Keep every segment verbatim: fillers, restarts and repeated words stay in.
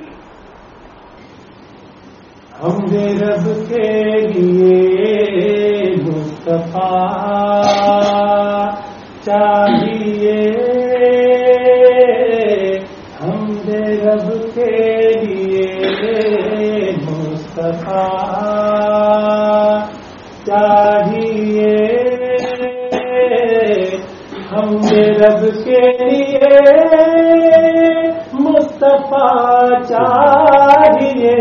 ہمیں رب کے لیے مصطفیٰ چاہیے، ہمیں رب کے لیے مصطفیٰ چاہیے، ہمیں رب کے لیے مصطفیٰ چاہیے،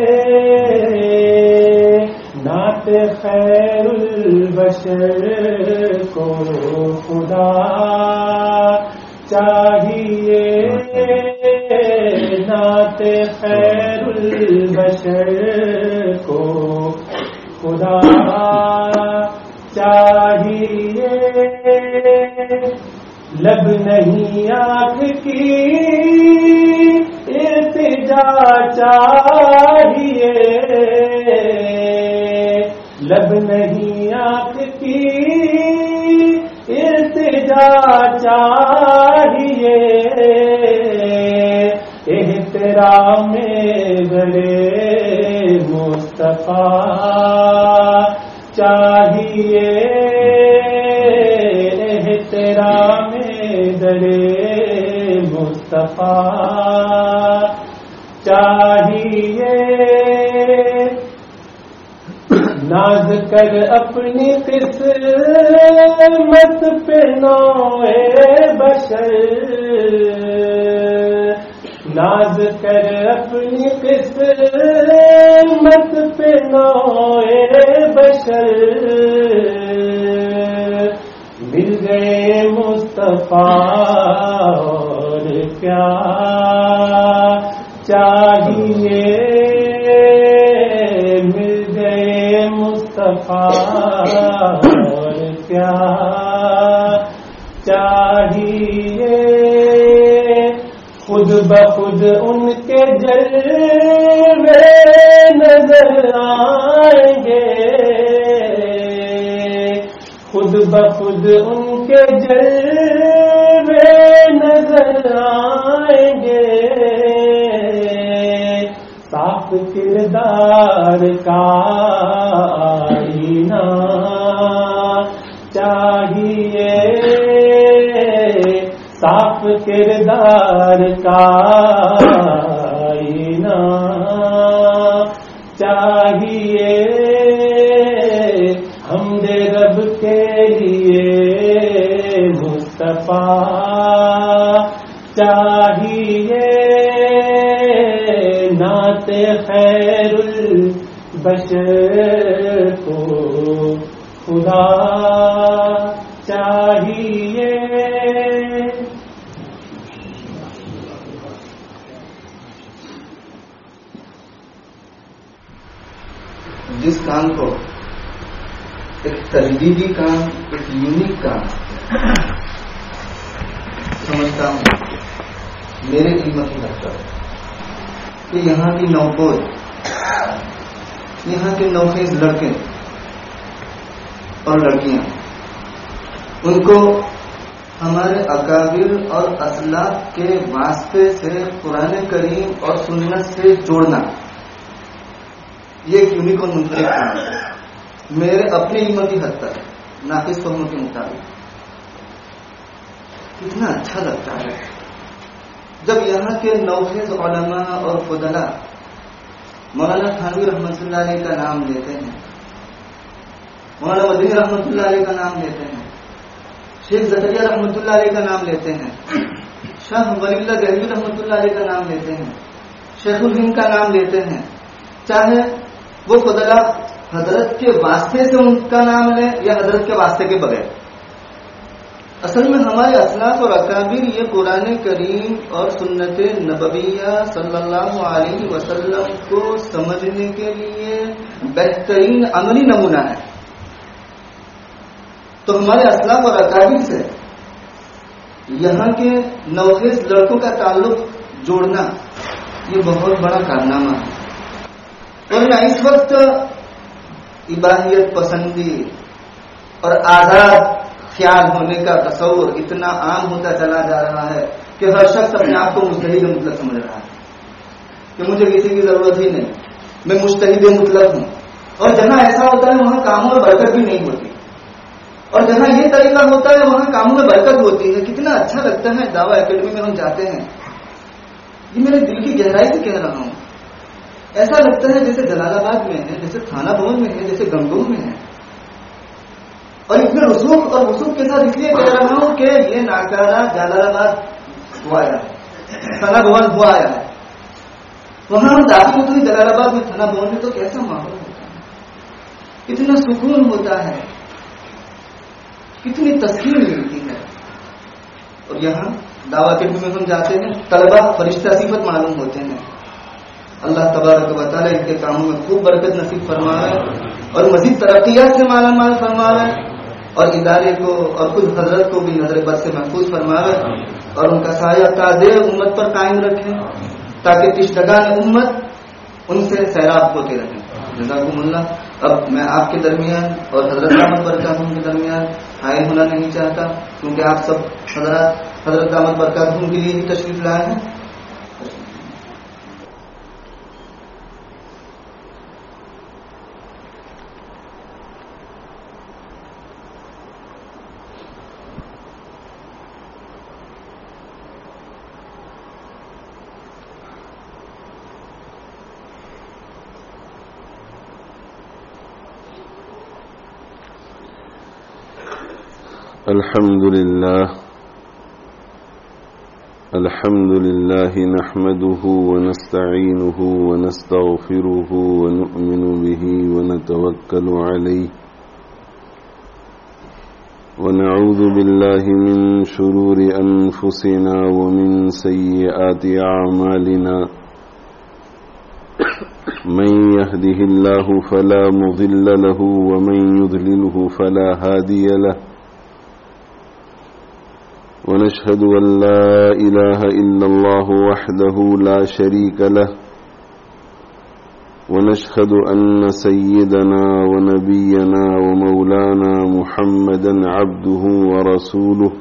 نعت خیر البشر کو خدا چاہیے، نعت خیر البشر کو خدا چاہیے، لب نہیں آنکھ کی التجا چاہیے، لب نہیں آنکھ کی التجا چاہیے، احترام گلے مصطفیٰ چاہیے، احترام گلے مصطفیٰ چاہیے، ناز کر اپنی قسمت پہ نوے بشر، ناز کر اپنی قسمت پہ نوے بشر، مل گئے مصطفیٰ اور کیا چاہیے، مل گئے مصطفیٰ اور کیا چاہیے، خود بخود ان کے جلوے نظر آئیں گے، خود بخود ان کے جلوے نظر آئیں گے، صاف کردار کا آئینہ چاہیے، صاف کردار کا آئینہ چاہیے، حمد رب کے لیے مصطفیٰ چاہیے، نعت خیر البشر کو خدا چاہیے۔ جس کام کو ایک تجدیدی کام، ایک یونیک کام سمجھتا ہوں، میرے علم کی لگتا ہے کہ یہاں کی نوپوش، یہاں کے نوخیز لڑکے اور لڑکیاں، ان کو ہمارے اکابر اور اسلاف کے واسطے سے قرآن کریم اور سنت سے جوڑنا، یہ ایک یونیک اور منفرد کام ہے میرے اپنے علم کی حد تک، ناقص فہموں کے مطابق۔ کتنا اچھا لگتا ہے جب یہاں کے نوخیز علماء اور فضلاء مولانا تھانوی رحمۃ اللہ علیہ کا نام لیتے ہیں، مولانا مدنی رحمۃ اللہ علیہ کا نام لیتے ہیں، شیخ زکریا رحمۃ اللہ علیہ کا نام لیتے ہیں، شاہ ولی اللہ دہلوی رحمۃ اللہ علیہ کا نام لیتے ہیں، شیخ الہند کا نام لیتے ہیں، چاہے وہ فضلاء حضرت کے واسطے سے ان کا نام لیں یا حضرت کے واسطے کے بغیر۔ اصل میں ہمارے اسلاف اور اکابر یہ قرآن کریم اور سنت نبویہ صلی اللہ علیہ وسلم کو سمجھنے کے لیے بہترین عملی نمونہ ہے، تو ہمارے اسلاف اور اکابر سے یہاں کے نوخیز لڑکوں کا تعلق جوڑنا یہ بہت بڑا کارنامہ ہے۔ اور نہ اس وقت اباحیت پسندی اور آزاد خیال ہونے کا تصور اتنا عام ہوتا چلا جا رہا ہے کہ ہر شخص اپنے آپ کو مجتہد مطلق سمجھ رہا ہے، کہ مجھے کسی کی ضرورت ہی نہیں, میں مجتہد مطلق ہوں. اور جہاں ایسا ہوتا ہے وہاں کاموں میں برکت بھی نہیں ہوتی, اور جہاں یہ طریقہ ہوتا ہے وہاں کاموں میں برکت ہوتی ہے. کتنا اچھا لگتا ہے. دعویٰ اکیڈمی میں ہم جاتے ہیں, یہ میرے دل کی گہرائی سے کہہ رہا ہوں, ایسا لگتا ہے جیسے جلال آباد میں ہے, جیسے تھانہ بھون میں ہے, جیسے گنگور میں ہے. اور اتنے رسوخ اور وسوخ کے ساتھ اس لیے کہہ رہا ہوں کہ یہ ناکارہ جلال آباد ہوا ہے, تھانہ بھون ہوا آیا ہے. وہاں ہم داخل ہوتے ہیں جلال آباد میں, تھانہ بھون میں, تو کیسا ماحول ہوتا ہے, کتنا سکون ہوتا ہے, کتنی تسکین ملتی ہے. اور یہاں دعویٰ کے میں ہم جاتے ہیں, طلبہ فرشتہ صفت معلوم ہوتے ہیں. اللہ تبارک و تعالیٰ ان کے کاموں میں خوب برکت نصیب فرمائے اور مزید ترقیات سے مالا مال فرمائے, اور ادارے کو اور خود حضرت کو بھی نظر بد سے محفوظ فرمائے, اور ان کا سایہ قادر امت پر قائم رکھیں تاکہ تشنگان امت ان سے سیراب ہوتے رہیں. جزاکم اللہ. اب میں آپ کے درمیان اور حضرت دامت برکاتہم کے درمیان حائل ہونا نہیں چاہتا, کیونکہ آپ سب حضرات حضرت دامت برکاتہم کے لیے ہی تشریف لائے ہیں. الحمد لله الحمد لله نحمده ونستعينه ونستغفره ونؤمن به ونتوكل عليه ونعوذ بالله من شرور أنفسنا ومن سيئات أعمالنا من يهده الله فلا مضل له ومن يضلله فلا هادي له ونشهد أن لا إله إلا الله وحده لا شريك له ونشهد أن سيدنا ونبينا ومولانا محمدا عبده ورسوله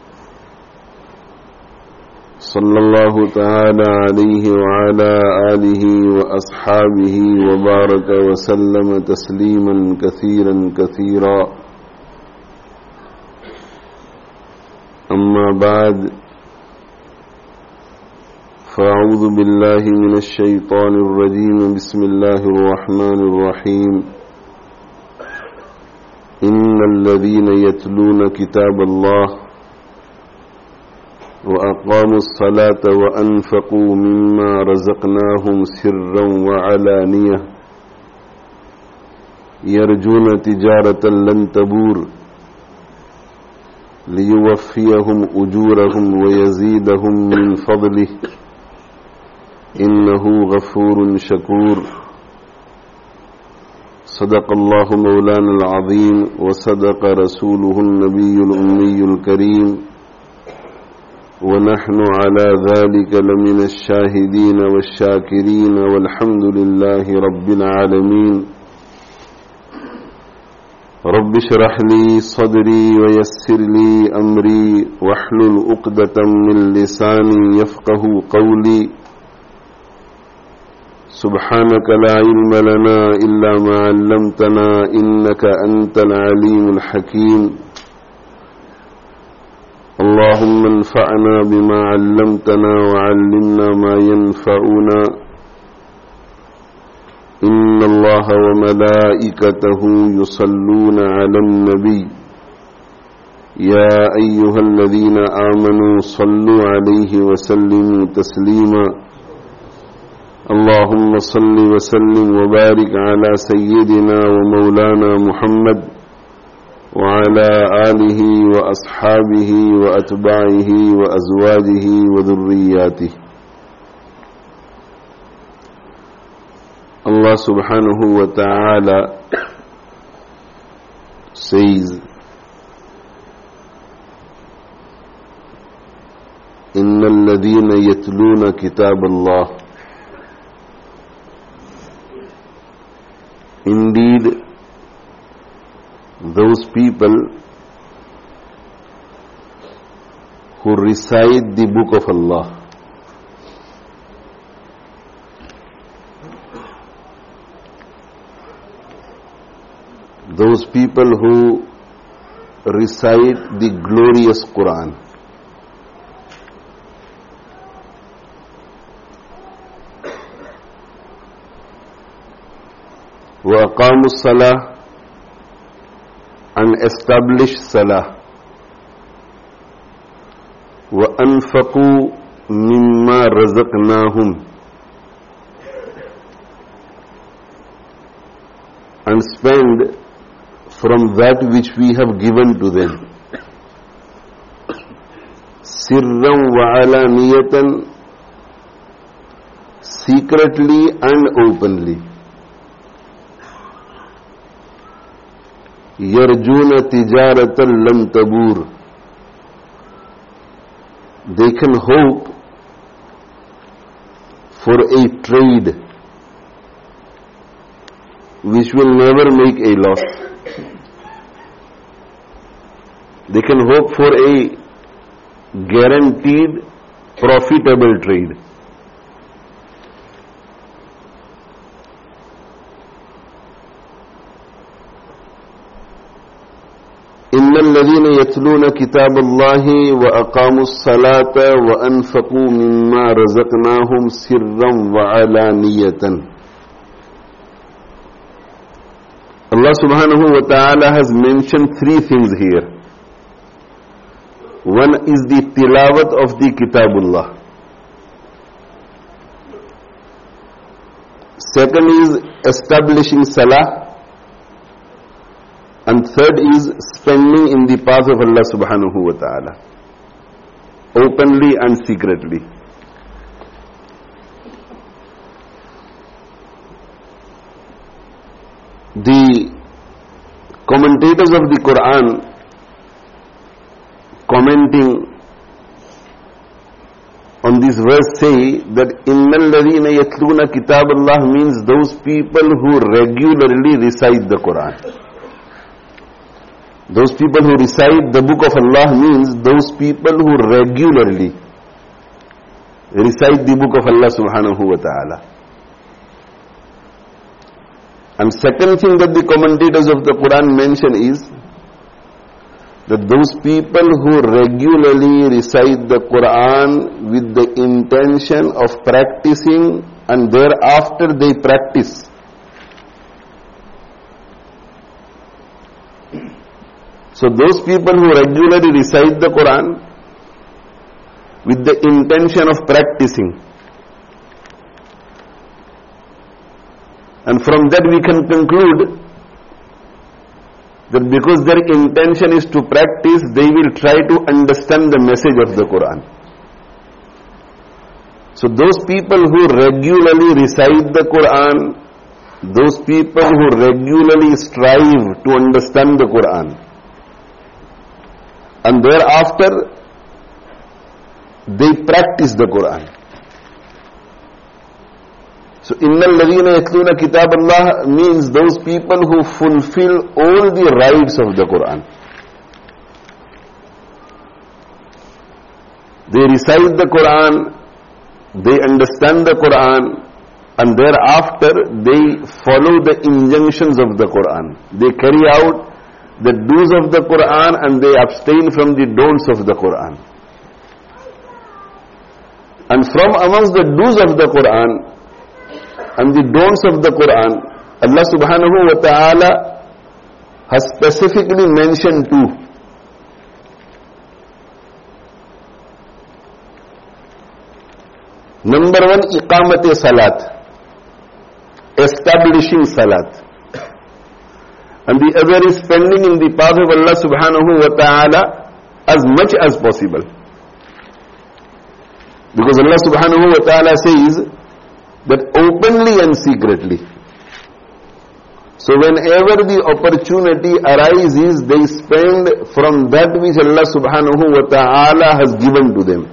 صلى الله تعالى عليه وعلى آله وأصحابه وبارك وسلم تسليما كثيرا كثيرا. أما بعد فأعوذ بالله من الشيطان الرجيم. بسم الله الرحمن الرحيم. إن الذين يتلون كتاب الله وأقاموا الصلاة وأنفقوا مما رزقناهم سرا وعلانية يرجون تجارة لن تبور ليوفيهم أجورهم ويزيدهم من فضله إنه غفور شكور. صدق الله مولانا العظيم وصدق رسوله النبي الأمي الكريم ونحن على ذلك لمن الشاهدين والشاكرين والحمد لله رب العالمين. رب اشرح لي صدري ويسر لي أمري واحلل عقدة من لساني يفقه قولي. سبحانك لا علم لنا إلا ما علمتنا إنك أنت العليم الحكيم. اللهم انفعنا بما علمتنا وعلمنا ما ينفعنا. إن الله وملائكته يصلون على النبي يا أيها الذين آمنوا صلوا عليه وسلموا تسليما. اللهم صل وسلم وبارك على سيدنا ومولانا محمد وعلى آله وأصحابه وأتباعه وأزواجه وذرياته. Allah subhanahu wa ta'ala says, إِنَّ الَّذِينَ يَتْلُونَ كِتَابَ اللَّهِ. Indeed, those people who recite the book of Allah, Those people who recite the glorious Quran. وَأَقَامُوا الصَّلَاةَ, and establish salah. وَأَنْفَقُوا مِمَّا رَزَقْنَاهُمْ, and spend from that which we have given to them. Sirran wa alaniyatan, secretly and openly. Yarjuna tijaratan lan tabur, they can hope for a trade which will never make a loss. They can hope for a guaranteed profitable trade. إن الذين يتلون كتاب الله وأقاموا الصلاة وأنفقوا مما رزقناهم سرا وعلانية. Allah subhanahu wa ta'ala has mentioned three things here. One is the tilawat of the Kitabullah. Second is establishing salah. And third is spending in the path of Allah subhanahu wa ta'ala, openly and secretly. The commentators of the Quran, commenting on this verse, say that innal ladhina yatluna kitaballah means those people who regularly recite the Quran. Those people who recite the book of Allah means those people who regularly recite the book of Allah subhanahu wa ta'ala. And second thing that the commentators of the Quran mention is that those people who regularly recite the Quran with the intention of practicing and thereafter they practice. So those people who regularly recite the Quran with the intention of practicing, and from that we can conclude that because their intention is to practice, they will try to understand the message of the Quran. So those people who regularly recite the Quran, those people who regularly strive to understand the Quran, and thereafter they practice the Quran. So, innal ladhina yatluna kitab Allah means those people who fulfill all the rights of the Quran. They recite the Quran, they understand the Quran, and thereafter they follow the injunctions of the Quran. They carry out the do's of the Quran and they abstain from the don'ts of the Quran. And from amongst the do's of the Quran and the don'ts of the Quran, Allah subhanahu wa ta'ala has specifically mentioned two. Number one, iqamate salat, establishing salat. And the other is spending in the path of Allah subhanahu wa ta'ala as much as possible. Because Allah subhanahu wa ta'ala says that openly and secretly. So whenever the opportunity arises, they spend from that which Allah subhanahu wa ta'ala has given to them.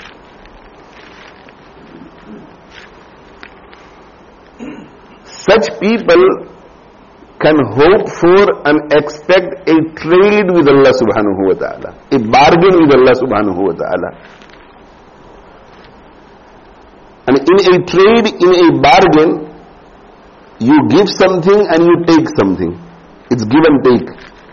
Such people can hope for and expect a trade with Allah subhanahu wa ta'ala, a bargain with Allah subhanahu wa ta'ala. And in a trade, in a bargain, You give something and you take something. It's give and take.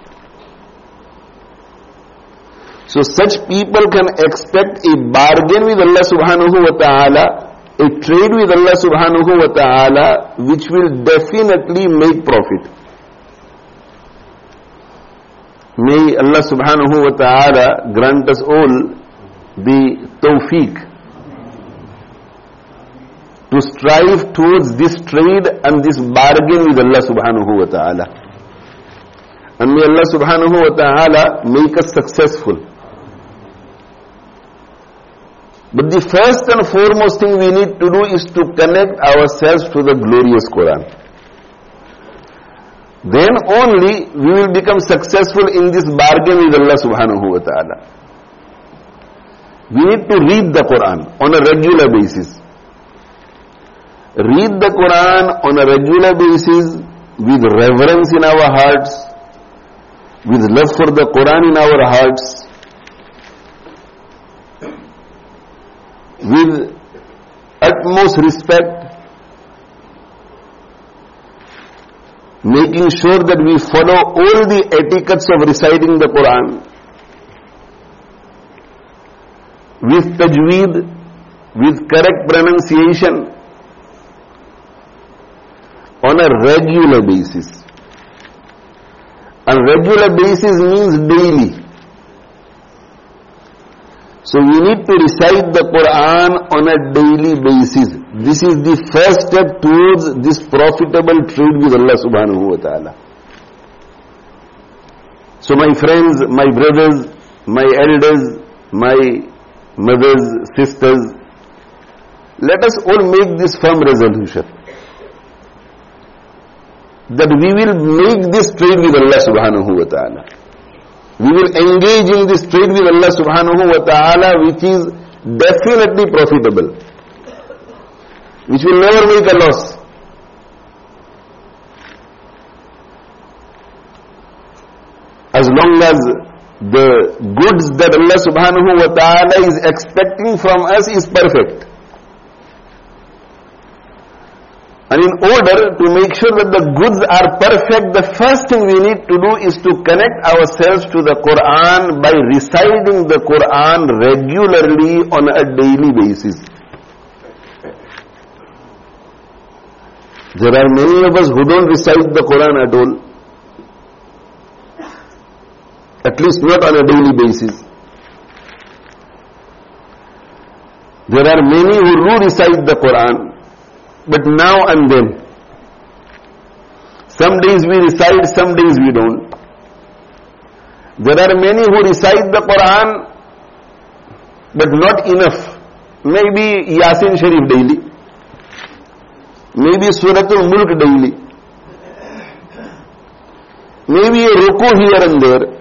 So such people can expect a bargain with Allah subhanahu wa ta'ala, a trade with Allah subhanahu wa ta'ala, which will definitely make profit. May Allah subhanahu wa ta'ala grant us all the tawfiq to strive towards this trade and this bargain with Allah subhanahu wa ta'ala. And may Allah subhanahu wa ta'ala make us successful. But the first and foremost thing we need to do is to connect ourselves to the glorious Quran. Then only we will become successful in this bargain with Allah subhanahu wa ta'ala. We need to read the Quran on a regular basis. Read the Quran on a regular basis with reverence in our hearts, with love for the Quran in our hearts, with utmost respect, making sure that we follow all the etiquettes of reciting the Quran, with tajweed, with correct pronunciation, on a regular basis. And regular basis means daily. So we need to recite the Quran on a daily basis. This is the first step towards this profitable trade with Allah subhanahu wa ta'ala. So my friends, my brothers, my elders, my mothers, sisters, let us all make this firm resolution that we will make this trade with Allah subhanahu wa ta'ala. We will engage in this trade with Allah subhanahu wa ta'ala, which is definitely profitable, which will never make a loss. As long as the goods that Allah subhanahu wa ta'ala is expecting from us is perfect. And in order to make sure that the goods are perfect, the first thing we need to do is to connect ourselves to the Quran by reciting the Quran regularly on a daily basis. There are many of us who don't recite the Quran at all. At least not on a daily basis. There are many who do recite the Quran, but now and then. Some days we recite, some days we don't. There are many who recite the Quran, but not enough. Maybe Yasin Sharif daily. Maybe Suratul Mulk daily. Maybe a ruku here and there.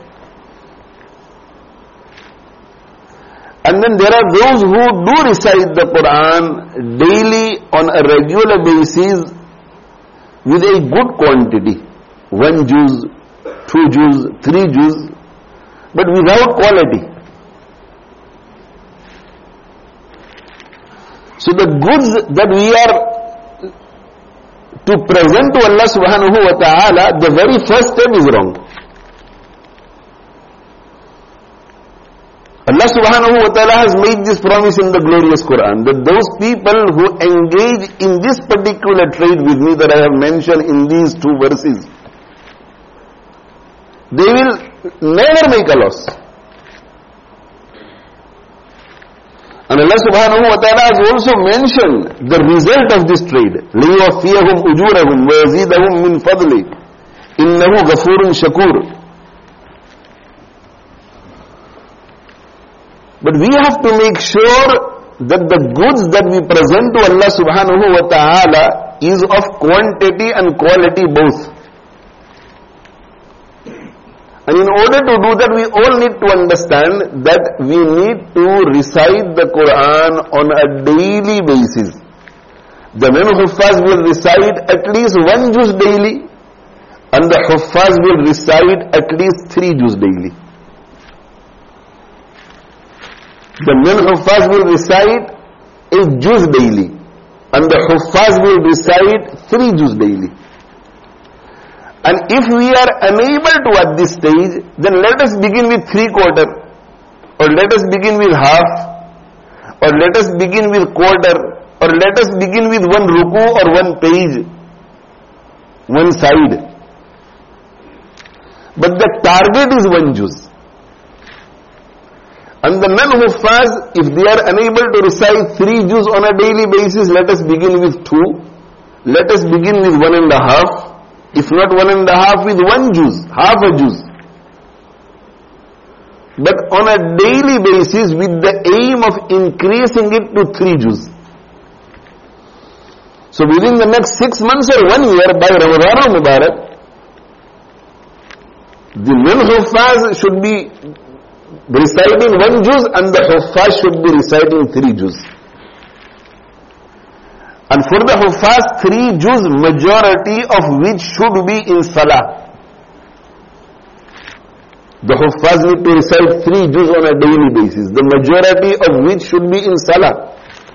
And then there are those who do recite the Quran daily on a regular basis with a good quantity. One juz, two juz, three juz, but without quality. So the goods that we are to present to Allah subhanahu wa ta'ala, the very first step is wrong. Allah subhanahu wa ta'ala has made this promise in the glorious Quran, that those people who engage in this particular trade with me that I have mentioned in these two verses, they will never make a loss. And Allah subhanahu wa ta'ala has also mentioned the result of this trade. لِيُوَفِّيَهُمْ أُجُورَهُمْ وَيَزِيدَهُمْ مِنْ فَضْلِهِ إِنَّهُ غَفُورٌ شَكُورٌ. But we have to make sure that the goods that we present to Allah subhanahu wa ta'ala is of quantity and quality both. And in order to do that, we all need to understand that we need to recite the Quran on a daily basis. The men-huffaz will recite at least one juz daily, and the huffaz will recite at least three juz daily. The men-huffaz will recite a juz daily, and the huffaz will recite three juz daily. And if we are unable to at this stage, then let us begin with three quarter, or let us begin with half, or let us begin with quarter, or let us begin with one ruku or one page, one side. But the target is one juz. And the non-huffaz, if they are unable to recite three juz on a daily basis, let us begin with two. Let us begin with one and a half. If not one and a half, with one juz, half a juz. But on a daily basis with the aim of increasing it to three juz. So within the next six months or one year, by Ramadan al-Mubarak, the non-huffaz should be reciting one juz and the huffaz should be reciting three juz. And for the huffaz, three juz, majority of which should be in salah. The huffaz need to recite three juz on a daily basis, the majority of which should be in salah.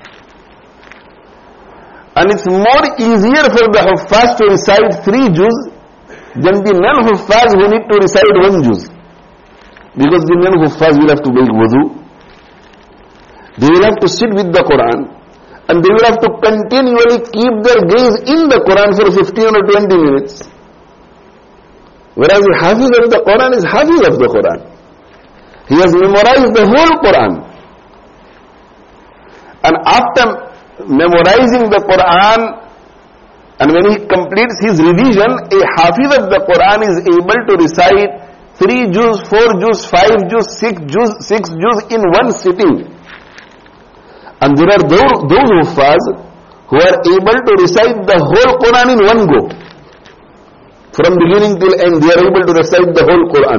And it's more easier for the huffaz to recite three juz than the non-huffaz who need to recite one juz. Because the non-huffaz will have to make wudu. They will have to sit with the Quran. And they will have to continually keep their gaze in the Quran for fifteen or twenty minutes. Whereas the Hafiz of the Quran is Hafiz of the Quran. He has memorized the whole Quran. And after memorizing the Quran, and when he completes his revision, a Hafiz of the Quran is able to recite three juz, four juz, five juz, six juz, six juz in one sitting. And there are those, those huffaz who are able to recite the whole Quran in one go. From beginning till end, they are able to recite the whole Quran.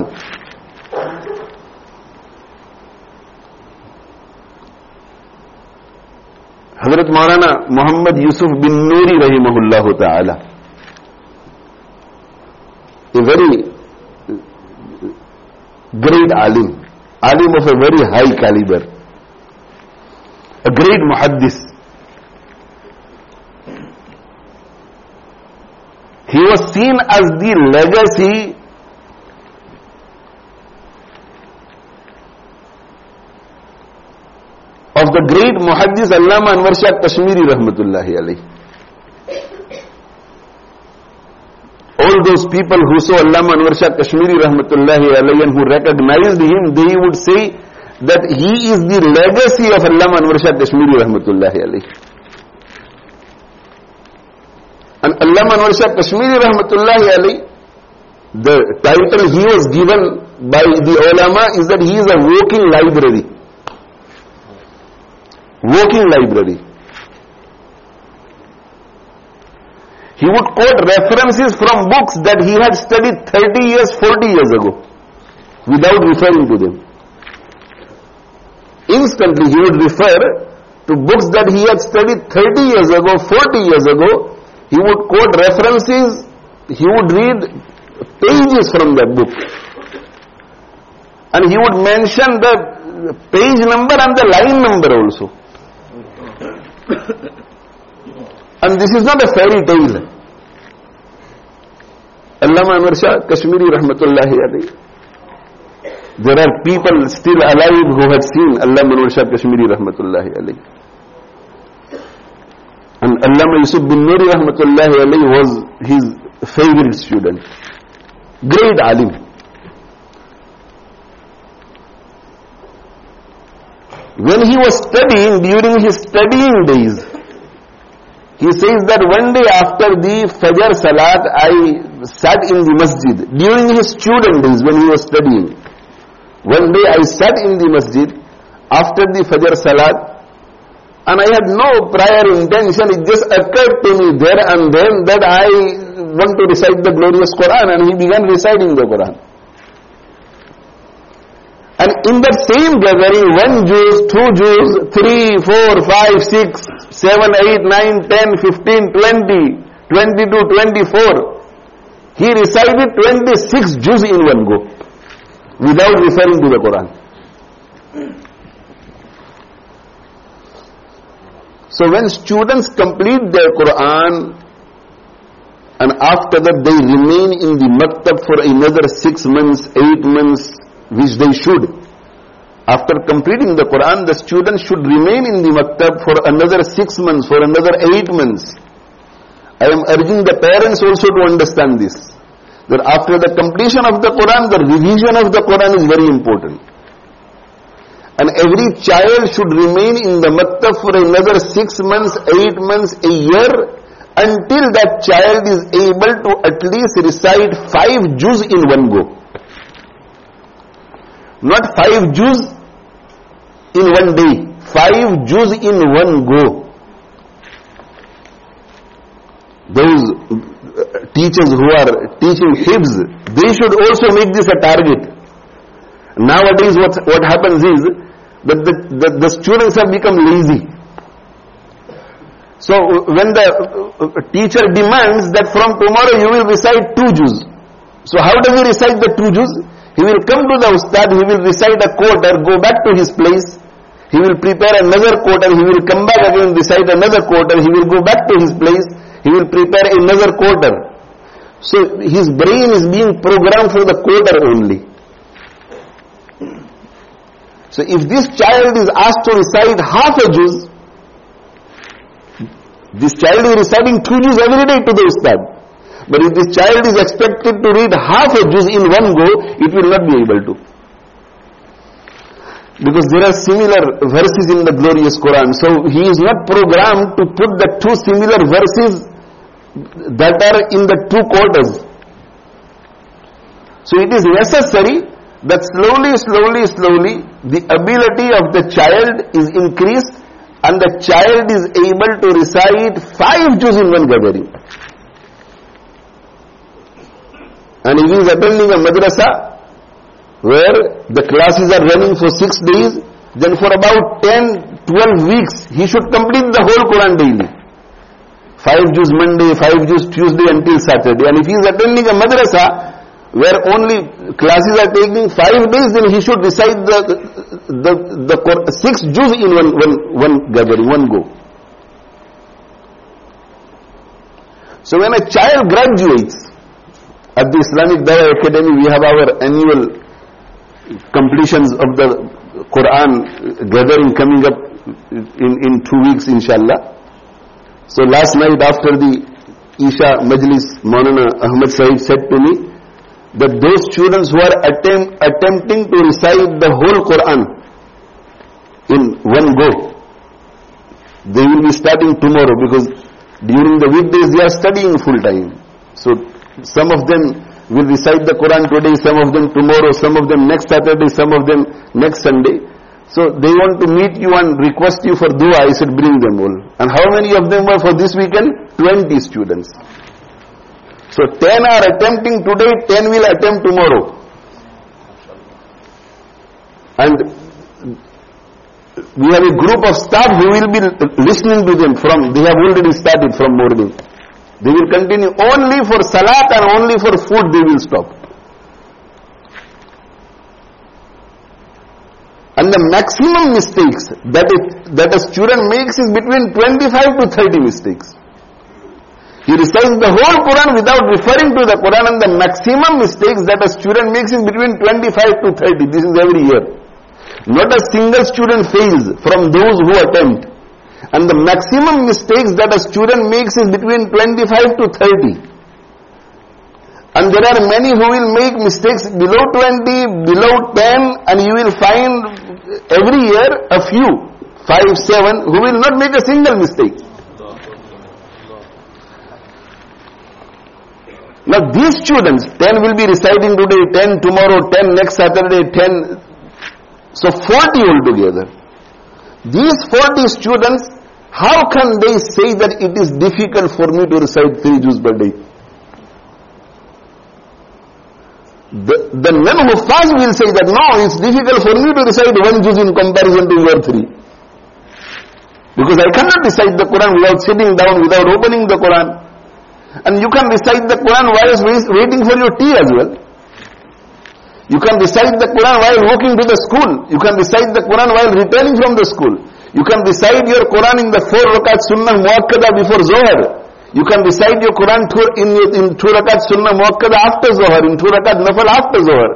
Hazrat Maulana Muhammad Yusuf bin Nuri rahimahullah ta'ala, a very great alim, alim of a very high caliber, a great muhaddis. He was seen as the legacy of the great muhaddis Allama Anwar Shah Kashmiri rahmatullahi alayhi. All those people who saw Allama Anwar Shah Kashmiri rahmatullahi alayhi and who recognized him, they would say that he is the legacy of Allama Anwar Shah Kashmiri rahmatullahi alayhi. And Allama Anwar Shah Kashmiri rahmatullahi alayhi, the title he was given by the ulama is that he is a walking library. Walking library. He would quote references from books that he had studied thirty years, forty years ago, without referring to them. Instantly he would refer to books that he had studied thirty years ago, forty years ago. He would quote references, he would read pages from that book. And he would mention the page number and the line number also. And this is not a fairy tale. Allama Anwar Shah Kashmiri rahmatullahi alayhi. There are people still alive who have seen Allama Anwar Shah Kashmiri rahmatullahi alayhi. And Allama Yusuf bin Nuri rahmatullahi alayhi was his favorite student. Great alim. When he was studying, during his studying days, he says that one day after the Fajr Salat, I sat in the masjid. During his student days when he was studying, one day I sat in the masjid after the Fajr Salat, and I had no prior intention. It just occurred to me there and then that I want to recite the glorious Quran, and he began reciting the Quran. And in that same gathering, one juz, two juz, three, four, five, six, seven, eight, nine, ten, fifteen, twenty, twenty-two, twenty-four, he recited twenty-six juz in one go, without referring to the Quran. So when students complete their Quran, and after that they remain in the maktab for another six months, eight months, which they should. After completing the Quran, the student should remain in the maktab for another six months, for another eight months. I am urging the parents also to understand this, that after the completion of the Quran, the revision of the Quran is very important. And every child should remain in the maktab for another six months, eight months, a year, until that child is able to at least recite five juz in one go. Not five juz in one day, five juz in one go. Those teachers who are teaching hifz, they should also make this a target. Nowadays what, what happens is that the, the, the students have become lazy. So when the teacher demands that from tomorrow you will recite two juz. So how does he recite the two juz? He will come to the ustad, he will recite a quarter, go back to his place. He will prepare another quarter, he will come back again, recite another quarter, he will go back to his place, he will prepare another quarter. So his brain is being programmed for the quarter only. So if this child is asked to recite half a juz, this child is reciting two juz every day to the ustad. But if this child is expected to read half a juz in one go, it will not be able to. Because there are similar verses in the glorious Quran. So he is not programmed to put the two similar verses that are in the two quarters. So it is necessary that slowly, slowly, slowly, the ability of the child is increased and the child is able to recite five juz in one gathering. And if he is attending a madrasa where the classes are running for six days, then for about ten, twelve weeks, he should complete the whole Quran daily. Five juz Monday, five juz Tuesday until Saturday. And if he is attending a madrasa where only classes are taking five days, then he should recite the the, the, the six juz in one, one, one gathering, one go. So when a child graduates, at the Islamic Dawah Academy we have our annual completions of the Quran gathering coming up in, in two weeks inshallah. So last night after the Isha Majlis, Maulana Ahmad Sahib said to me that those students who are attempt, attempting to recite the whole Quran in one go, they will be starting tomorrow, because during the weekdays they are studying full time. So some of them will recite the Quran today, some of them tomorrow, some of them next Saturday, some of them next Sunday. So they want to meet you and request you for dua. I said bring them all. And how many of them were for this weekend? twenty students. So ten are attempting today, ten will attempt tomorrow. And we have a group of staff who will be listening to them from, they have already started from morning. They will continue only for salat and only for food they will stop. And the maximum mistakes that, it, that a student makes is between twenty-five to thirty mistakes. He recites the whole Quran without referring to the Quran, and the maximum mistakes that a student makes is between twenty-five to thirty. This is every year. Not a single student fails from those who attempt. And the maximum mistakes that a student makes is between twenty-five to thirty. And there are many who will make mistakes below twenty, below ten, and you will find every year a few, five, seven, who will not make a single mistake. Now these students, ten will be reciting today, ten tomorrow, ten next Saturday, ten, so forty altogether. These forty students, how can they say that it is difficult for me to recite three juz per day? The, the non-Huffaz will say that no, it's difficult for me to recite one juz in comparison to your three. Because I cannot recite the Quran without sitting down, without opening the Quran. And you can recite the Quran while waiting for your tea as well. You can recite the Quran while walking to the school. You can recite the Quran while returning from the school. You can recite your Quran in the four rakat sunnah muakkada before Zohar. You can recite your Quran in, in two rakat sunnah muakkada after Zohar, in two rakat nafal after Zohar.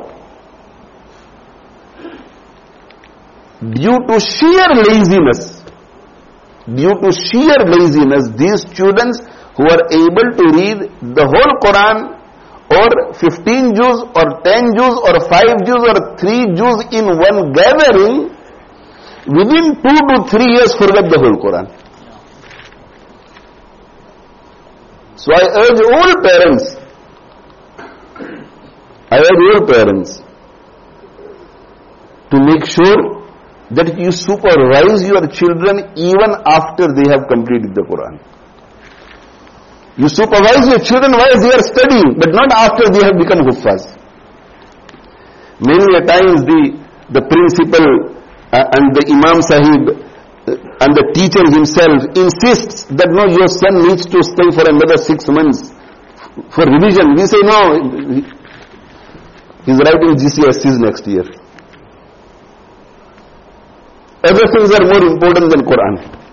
Due to sheer laziness, due to sheer laziness, these students who are able to read the whole Quran or fifteen juz or ten juz or five juz or three juz in one gathering, within two to three years forget the whole Quran. So I urge all parents, I urge all parents to make sure that you supervise your children even after they have completed the Quran. You supervise your children while they are studying, but not after they have become huffaz. Many a times the, the principal uh, and the Imam Sahib and the teacher himself insists that no, your son needs to stay for another six months for revision. We say no, he's writing G C S Es next year. Other things are more important than Quran.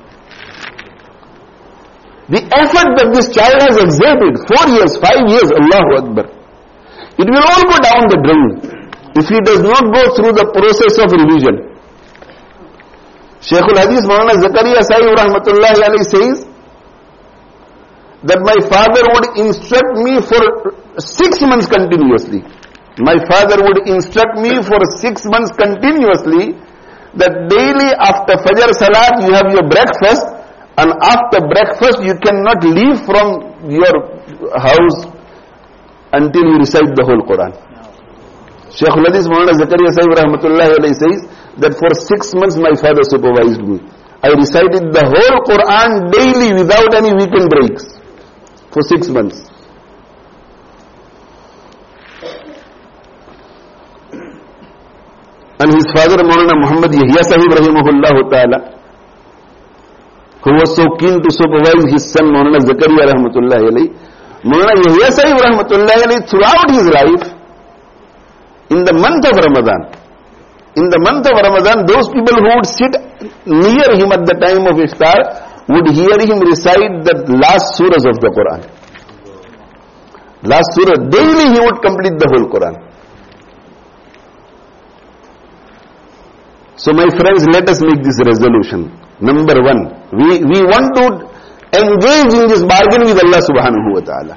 The effort that this child has exerted, four years, five years, Allahu Akbar, it will all go down the drain if he does not go through the process of revision. Shaykhul Hadith Maulana Zakaria Sahib Rahmatullahi Alayhi says that my father would instruct me for six months continuously. My father would instruct me for six months continuously that daily after Fajr Salat you have your breakfast, and after breakfast you cannot leave from your house until you recite the whole Quran. Shaykhul Hadith Maulana Zakaria Sahib Rahmatullahi Alayhi says that for six months my father supervised me. I recited the whole Quran daily without any weekend breaks for six months. And his father Maulana Muhammad Yahya Sahib Rahimahullah Ta'ala, who was so keen to supervise his son Maulana Zakaria Rahmatullahi Alayhi, Maulana Yahya Sahib Rahmatullahi Alayhi throughout his life, in the month of Ramadan, in the month of Ramadan, those people who would sit near him at the time of iftar would hear him recite the last surahs of the Quran. Last surah, daily he would complete the whole Quran. So my friends, let us make this resolution. Number one, we, we want to engage in this bargain with Allah subhanahu wa ta'ala.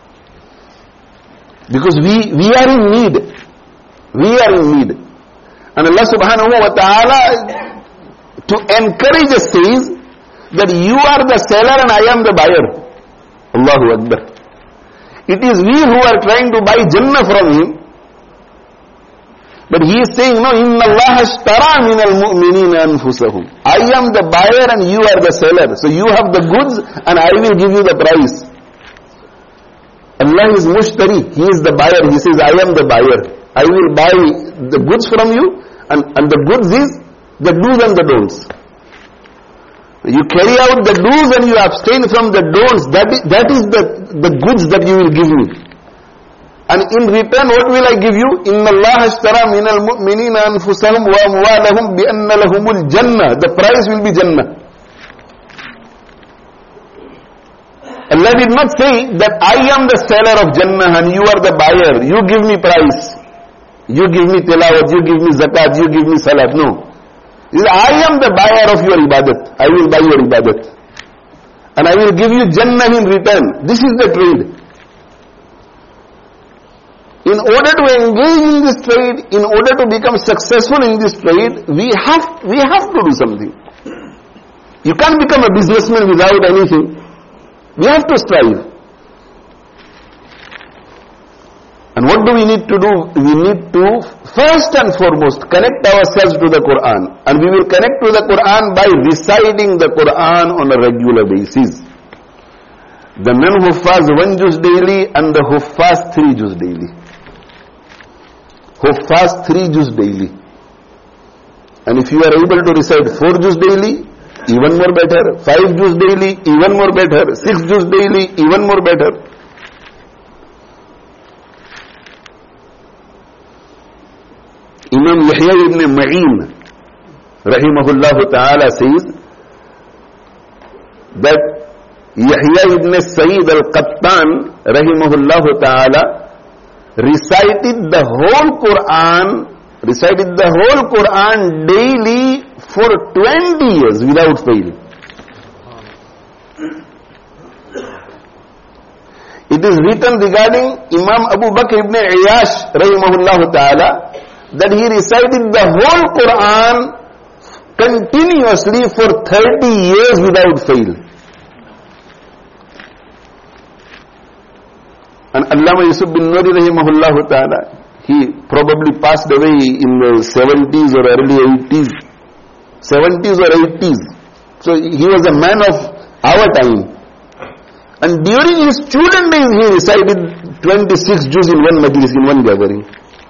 Because we, we are in need. We are in need. And Allah subhanahu wa ta'ala to encourage us says that you are the seller and I am the buyer. Allahu Akbar. It is we who are trying to buy Jannah from him. But he is saying, no, Inna Allah ashtara min al-mu'minina anfusahum. I am the buyer and you are the seller. So you have the goods and I will give you the price. Allah is mushtari. He is the buyer. He says, I am the buyer. I will buy the goods from you, and, and the goods is the do's and the don'ts. You carry out the do's and you abstain from the don'ts. That is, that is the, the goods that you will give me. And in return, what will I give you? Inna Allah ashtara min al-mu'minina anfusahum wa amwalahum bi anna lahumul jannah. The price will be Jannah. Allah did not say that I am the seller of Jannah and you are the buyer. You give me price. You give me tilawat, you give me zakat, you give me salat. No. I am the buyer of your ibadat. I will buy your ibadat. And I will give you Jannah in return. This is the trade. In order to engage in this trade, in order to become successful in this trade, we have, we have to do something. You can't become a businessman without anything. We have to strive. And what do we need to do? We need to first and foremost connect ourselves to the Quran. And we will connect to the Quran by reciting the Quran on a regular basis. The non-huffaz one juz daily and the huffaz three juz daily. Huffaz three juz daily. And if you are able to recite four juz daily, even more better. Five juz daily, even more better. Six juz daily, even more better. Imam Yahya ibn Ma'in rahimahullah ta'ala says that Yahya ibn Sa'id al-Qattan, rahimahullah ta'ala, recited the whole Quran, recited the whole Quran daily for twenty years without fail. It is written regarding Imam Abu Bakr ibn Ayyash, rahimahullah ta'ala, that he recited the whole Quran continuously for thirty years without fail. And Allama Yusuf bin Nuri, rahimahullah ta'ala, he probably passed away in the seventies or early eighties. seventies or eighties. So he was a man of our time. And during his student days, he recited twenty-six juz in one majlis, in one gathering.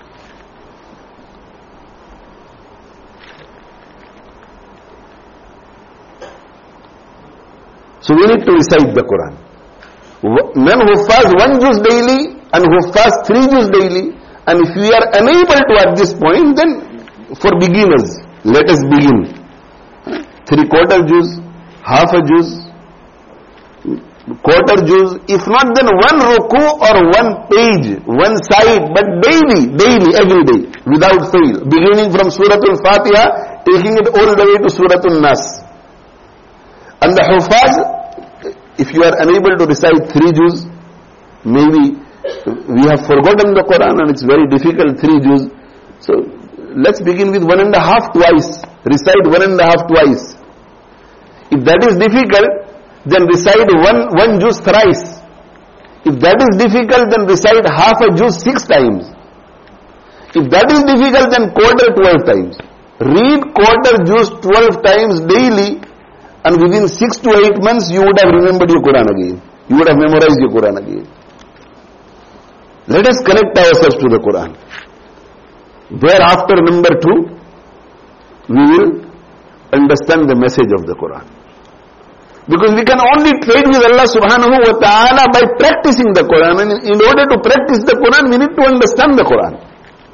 So we need to recite the Quran. Men who fast one juz daily and who fast three juz daily, and if we are unable to at this point, then for beginners, let us begin. Three quarter juz, half a juz, quarter juz, if not then one ruku or one page, one side, but daily, daily, every day, without fail, beginning from Suratul Fatiha, taking it all the way to Suratul Nas. And the Hufaz, if you are unable to recite three juz, maybe we have forgotten the Quran and it's very difficult, three juz. So let's begin with one and a half twice, recite one and a half twice. If that is difficult, then recite one, one juz thrice. If that is difficult, then recite half a juz six times. If that is difficult, then quarter twelve times. Read quarter juz twelve times daily, and within six to eight months you would have remembered your Quran again. You would have memorized your Quran again. Let us connect ourselves to the Quran. Thereafter, number two, we will understand the message of the Quran. Because we can only trade with Allah subhanahu wa ta'ala by practicing the Quran. And in order to practice the Quran, we need to understand the Quran.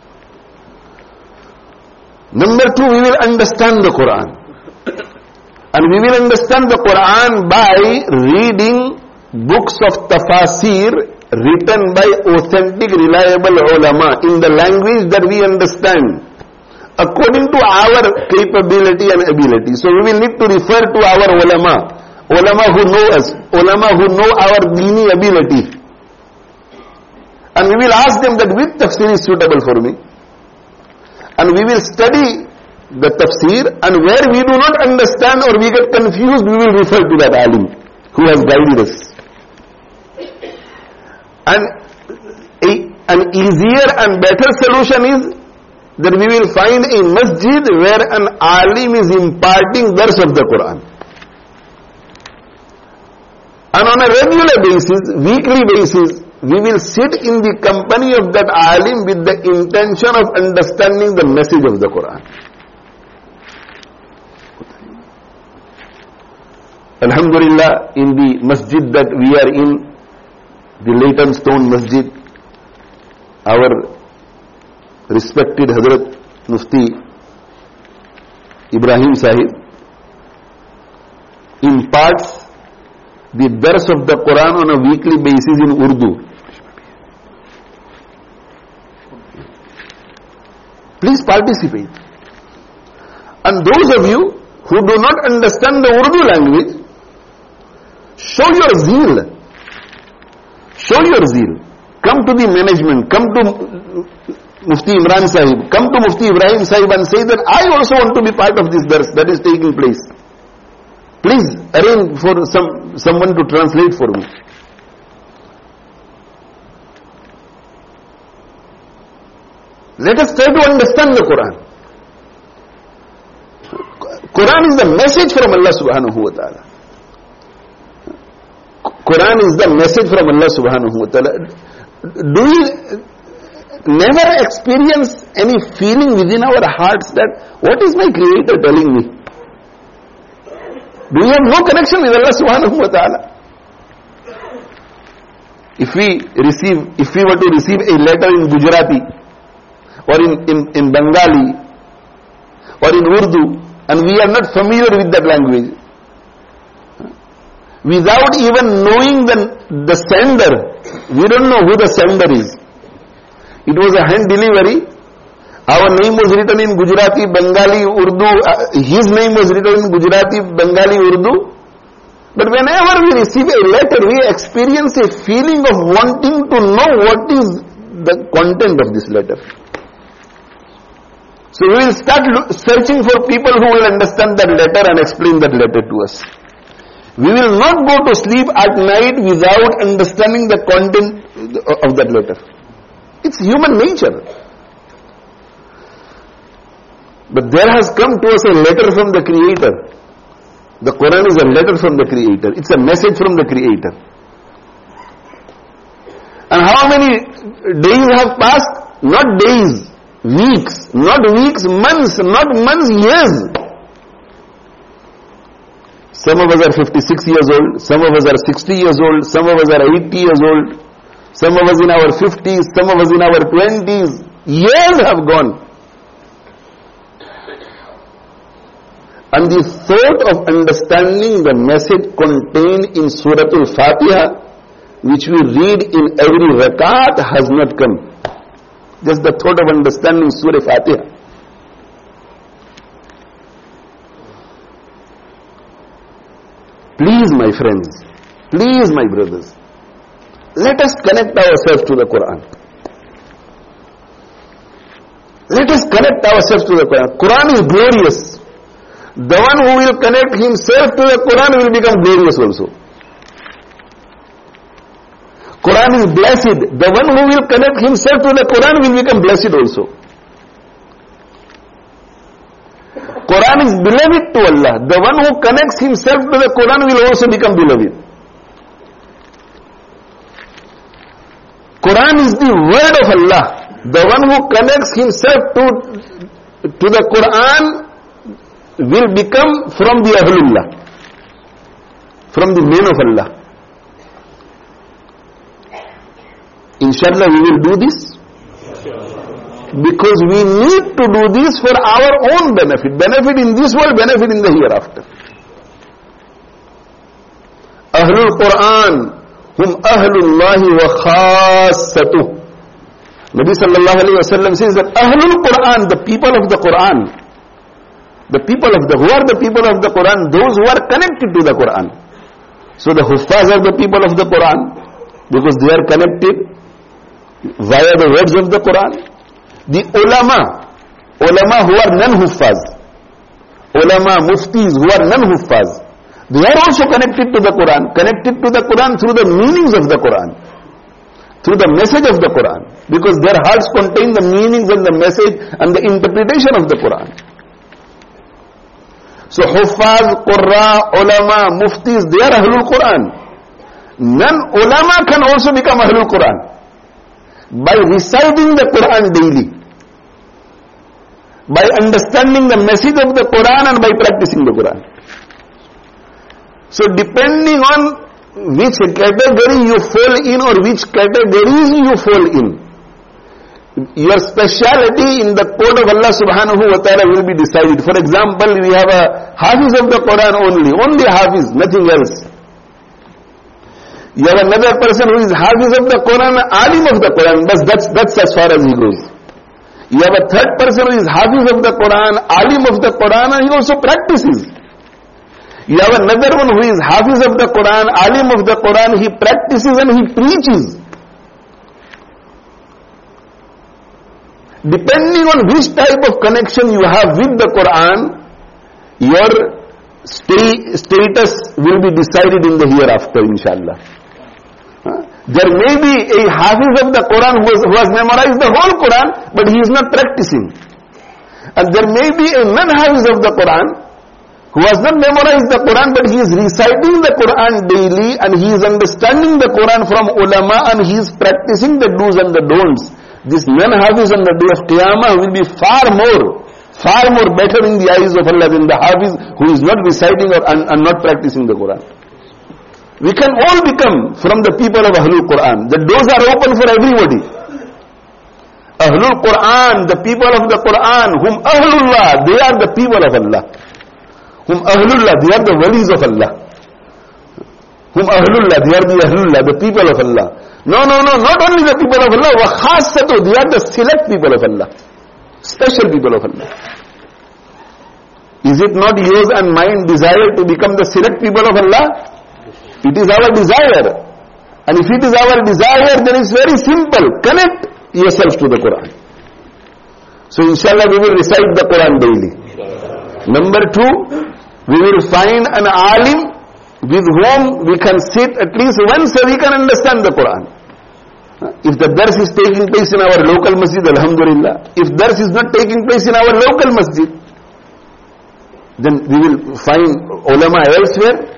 Number two, we will understand the Quran. And we will understand the Quran by reading books of tafasir written by authentic, reliable ulama in the language that we understand, according to our capability and ability. So we will need to refer to our ulama. Ulama who know us, ulama who know our dini ability. And we will ask them that which tafsir is suitable for me. And we will study the tafsir, and where we do not understand or we get confused, we will refer to that alim who has guided us. And a, an easier and better solution is that we will find a masjid where an alim is imparting dars of the Quran. And on a regular basis, weekly basis, we will sit in the company of that alim with the intention of understanding the message of the Quran. Alhamdulillah, in the masjid that we are in, the Leighton Stone Masjid, our respected Hazrat Mufti Ibrahim Sahib imparts the dars of the Quran on a weekly basis in Urdu. Please participate. And those of you who do not understand the Urdu language, show your zeal. Show your zeal. Come to the management, come to Mufti Imran Sahib, come to Mufti Ibrahim Sahib and say that I also want to be part of this dars that is taking place. Please arrange for some someone to translate for me. Let us try to understand the Quran. Quran is the message from Allah subhanahu wa ta'ala. Quran is the message from Allah subhanahu wa ta'ala. Do we never experience any feeling within our hearts that what is my Creator telling me? Do we have no connection with Allah subhanahu wa ta'ala? If we receive, if we were to receive a letter in Gujarati or in, in, in Bengali or in Urdu, and we are not familiar with that language, without even knowing the, the sender. We don't know who the sender is. It was a hand delivery. Our name was written in Gujarati, Bengali, Urdu. Uh, his name was written in Gujarati, Bengali, Urdu. But whenever we receive a letter, we experience a feeling of wanting to know what is the content of this letter. So we will start searching for people who will understand that letter and explain that letter to us. We will not go to sleep at night without understanding the content of that letter. It's human nature. But there has come to us a letter from the Creator. The Quran is a letter from the Creator. It's a message from the Creator. And how many days have passed? Not days, weeks. Not weeks, months. Not months, years. Some of us are fifty-six years old. Some of us are sixty years old. Some of us are eighty years old. Some of us in our fifties. Some of us in our twenties. Years have gone. And the thought of understanding the message contained in Surah Al-Fatiha, which we read in every rakat, has not come. Just the thought of understanding Surah Fatiha. Please, my friends, please, my brothers, let us connect ourselves to the Quran. Let us connect ourselves to the Quran. Quran is glorious. The one who will connect himself to the Quran will become glorious also. Quran is blessed. The one who will connect himself to the Quran will become blessed also. Quran is beloved to Allah. The one who connects himself to the Quran will also become beloved. Quran is the word of Allah. The one who connects himself to, to the Quran will become from the Ahlullah, from the men of Allah. Inshallah, we will do this because we need to do this for our own benefit. Benefit in this world, benefit in the hereafter. Ahlul Quran, hum ahlullahi wa khassatuh. Nabi sallallahu alayhi wa sallam says that Ahlul Quran, the people of the Quran, the people of the, who are the people of the Quran? Those who are connected to the Quran. So the Huffaz are the people of the Quran because they are connected via the words of the Quran. The ulama, ulama who are non-Huffaz, ulama, muftis who are non-Huffaz, they are also connected to the Quran, connected to the Quran through the meanings of the Quran, through the message of the Quran, because their hearts contain the meanings and the message and the interpretation of the Quran. So Huffaz, Qurra, Ulama, Muftis, they are Ahlul Quran. Non-Ulama can also become Ahlul Quran by reciting the Quran daily, by understanding the message of the Quran and by practicing the Quran. So depending on which category you fall in or which categories you fall in, your speciality in the court of Allah subhanahu wa ta'ala will be decided. For example, we have a Hafiz of the Quran only, only Hafiz, nothing else. You have another person who is Hafiz of the Quran, Alim of the Quran, but that's, that's as far as he goes. You have a third person who is Hafiz of the Quran, Alim of the Quran, and he also practices. You have another one who is Hafiz of the Quran, Alim of the Quran, he practices and he preaches. Depending on which type of connection you have with the Quran, your stay, status will be decided in the hereafter, inshallah. Huh? There may be a Hafiz of the Quran who has, who has memorized the whole Quran, but he is not practicing. And there may be a non-Hafiz of the Quran who has not memorized the Quran, but he is reciting the Quran daily and he is understanding the Quran from ulama and he is practicing the do's and the don'ts. This non-Hafiz on the day of Qiyamah will be far more, far more better in the eyes of Allah than the Hafiz who is not reciting or and, and not practicing the Quran. We can all become from the people of Ahlul Quran. The doors are open for everybody. Ahlul Quran, the people of the Quran, whom Ahlullah, they are the people of Allah. Whom Ahlullah, they are the walis of Allah. Whom Ahlullah, they are the Ahlullah, the people of Allah. No, no, no, not only the people of Allah, wa khassatu, they are the select people of Allah. Special people of Allah. Is it not yours and mine desire to become the select people of Allah? It is our desire. And if it is our desire, then it's very simple. Connect yourself to the Quran. So inshallah we will recite the Quran daily. Number two, we will find an alim with whom we can sit at least once so we can understand the Quran. If the dars is taking place in our local masjid, alhamdulillah. If dars is not taking place in our local masjid, then we will find ulama elsewhere.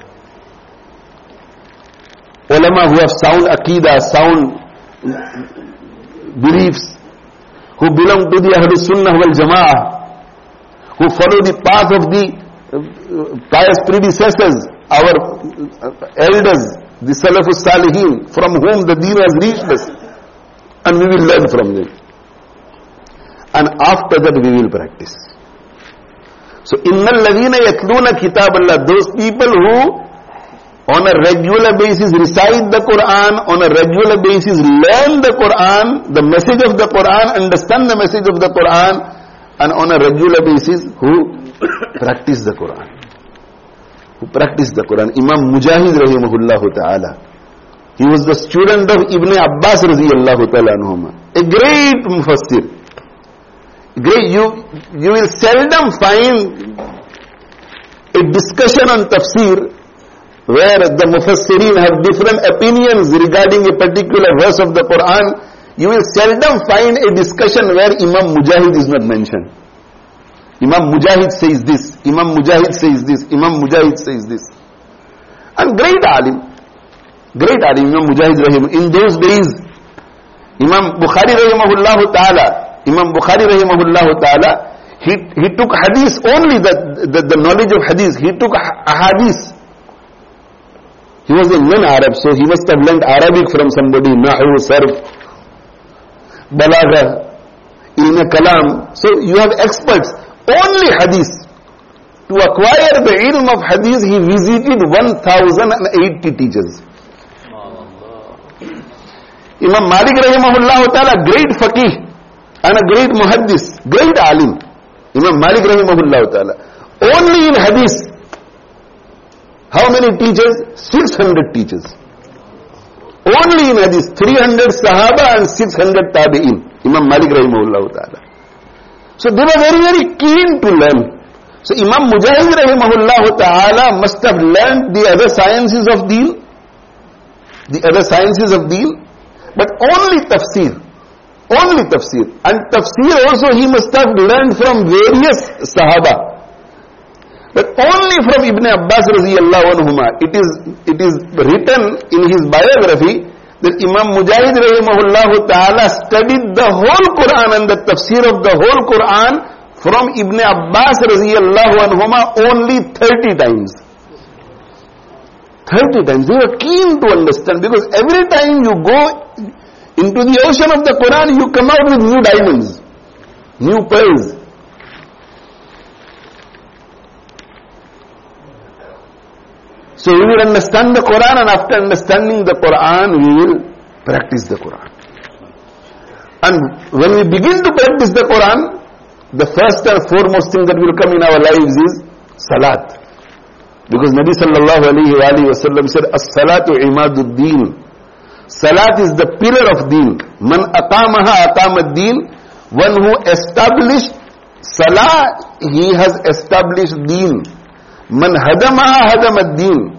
Ulama who have sound aqidah, sound beliefs, who belong to the Ahlus Sunnah wal Jama'ah, who follow the path of the pious predecessors, our elders, the Salafus Salihin, from whom the deen has reached us, and we will learn from them. And after that we will practice. So, innal ladhina yatluna kitab Allah, those people who on a regular basis recite the Quran, on a regular basis learn the Quran, the message of the Quran, understand the message of the Quran, and on a regular basis who practice the Quran. Who practice the Quran. Imam Mujahid rahimahullah ta'ala, he was the student of Ibn Abbas radiyallahu ta'ala anhuma, a great mufassir. Great, you, you will seldom find a discussion on tafsir where the mufassirin have different opinions regarding a particular verse of the Quran. You will seldom find a discussion where Imam Mujahid is not mentioned. Imam Mujahid says this, Imam Mujahid says this, Imam Mujahid says this. And great alim, great alim, Imam Mujahid rahim. In those days, Imam Bukhari rahimahullah ta'ala, Imam Bukhari rahimahullah ta'ala, he, he took hadith only, the, the, the knowledge of hadith, he took ahadith. He was a non-Arab, so he must have learned Arabic from somebody, Nahu, Sarf, Balagha, Ilm Kalam. So you have experts, only hadith. To acquire the ilm of hadith, he visited one thousand eighty teachers. Imam Malik rahimahullah ta'ala, great faqih and a great muhaddis, great alim. Imam Malik rahimahullah ta'ala, only in hadith. How many teachers? six hundred teachers. Only in hadith, three hundred Sahaba and six hundred Tabi'in. Imam Malik rahimahullah ta'ala. So they were very, very keen to learn. So Imam Mujahid rahimahullah ta'ala must have learned the other sciences of deen, the other sciences of deen, but only tafsir. Only tafsir. And tafsir also he must have learned from various Sahaba. But only from Ibn Abbas radiyallahu anhuma. It is, it is written in his biography that Imam Mujahid rahimahullah ta'ala studied the whole Quran and the tafsir of the whole Quran from Ibn Abbas radiyallahu anhuma only thirty times. thirty times. They were keen to understand, because every time you go into the ocean of the Quran, you come out with new diamonds, new pearls. So we will understand the Quran, and after understanding the Quran, we will practice the Quran. And when we begin to practice the Quran, the first and foremost thing that will come in our lives is Salat. Because Nabi sallallahu alayhi wa sallam said, As-salatu imaduddin. Salat is the pillar of deen. Man aqamaha aqamad-deen. One who established Salah, he has established deen. Man hadamaha hadamad-deen.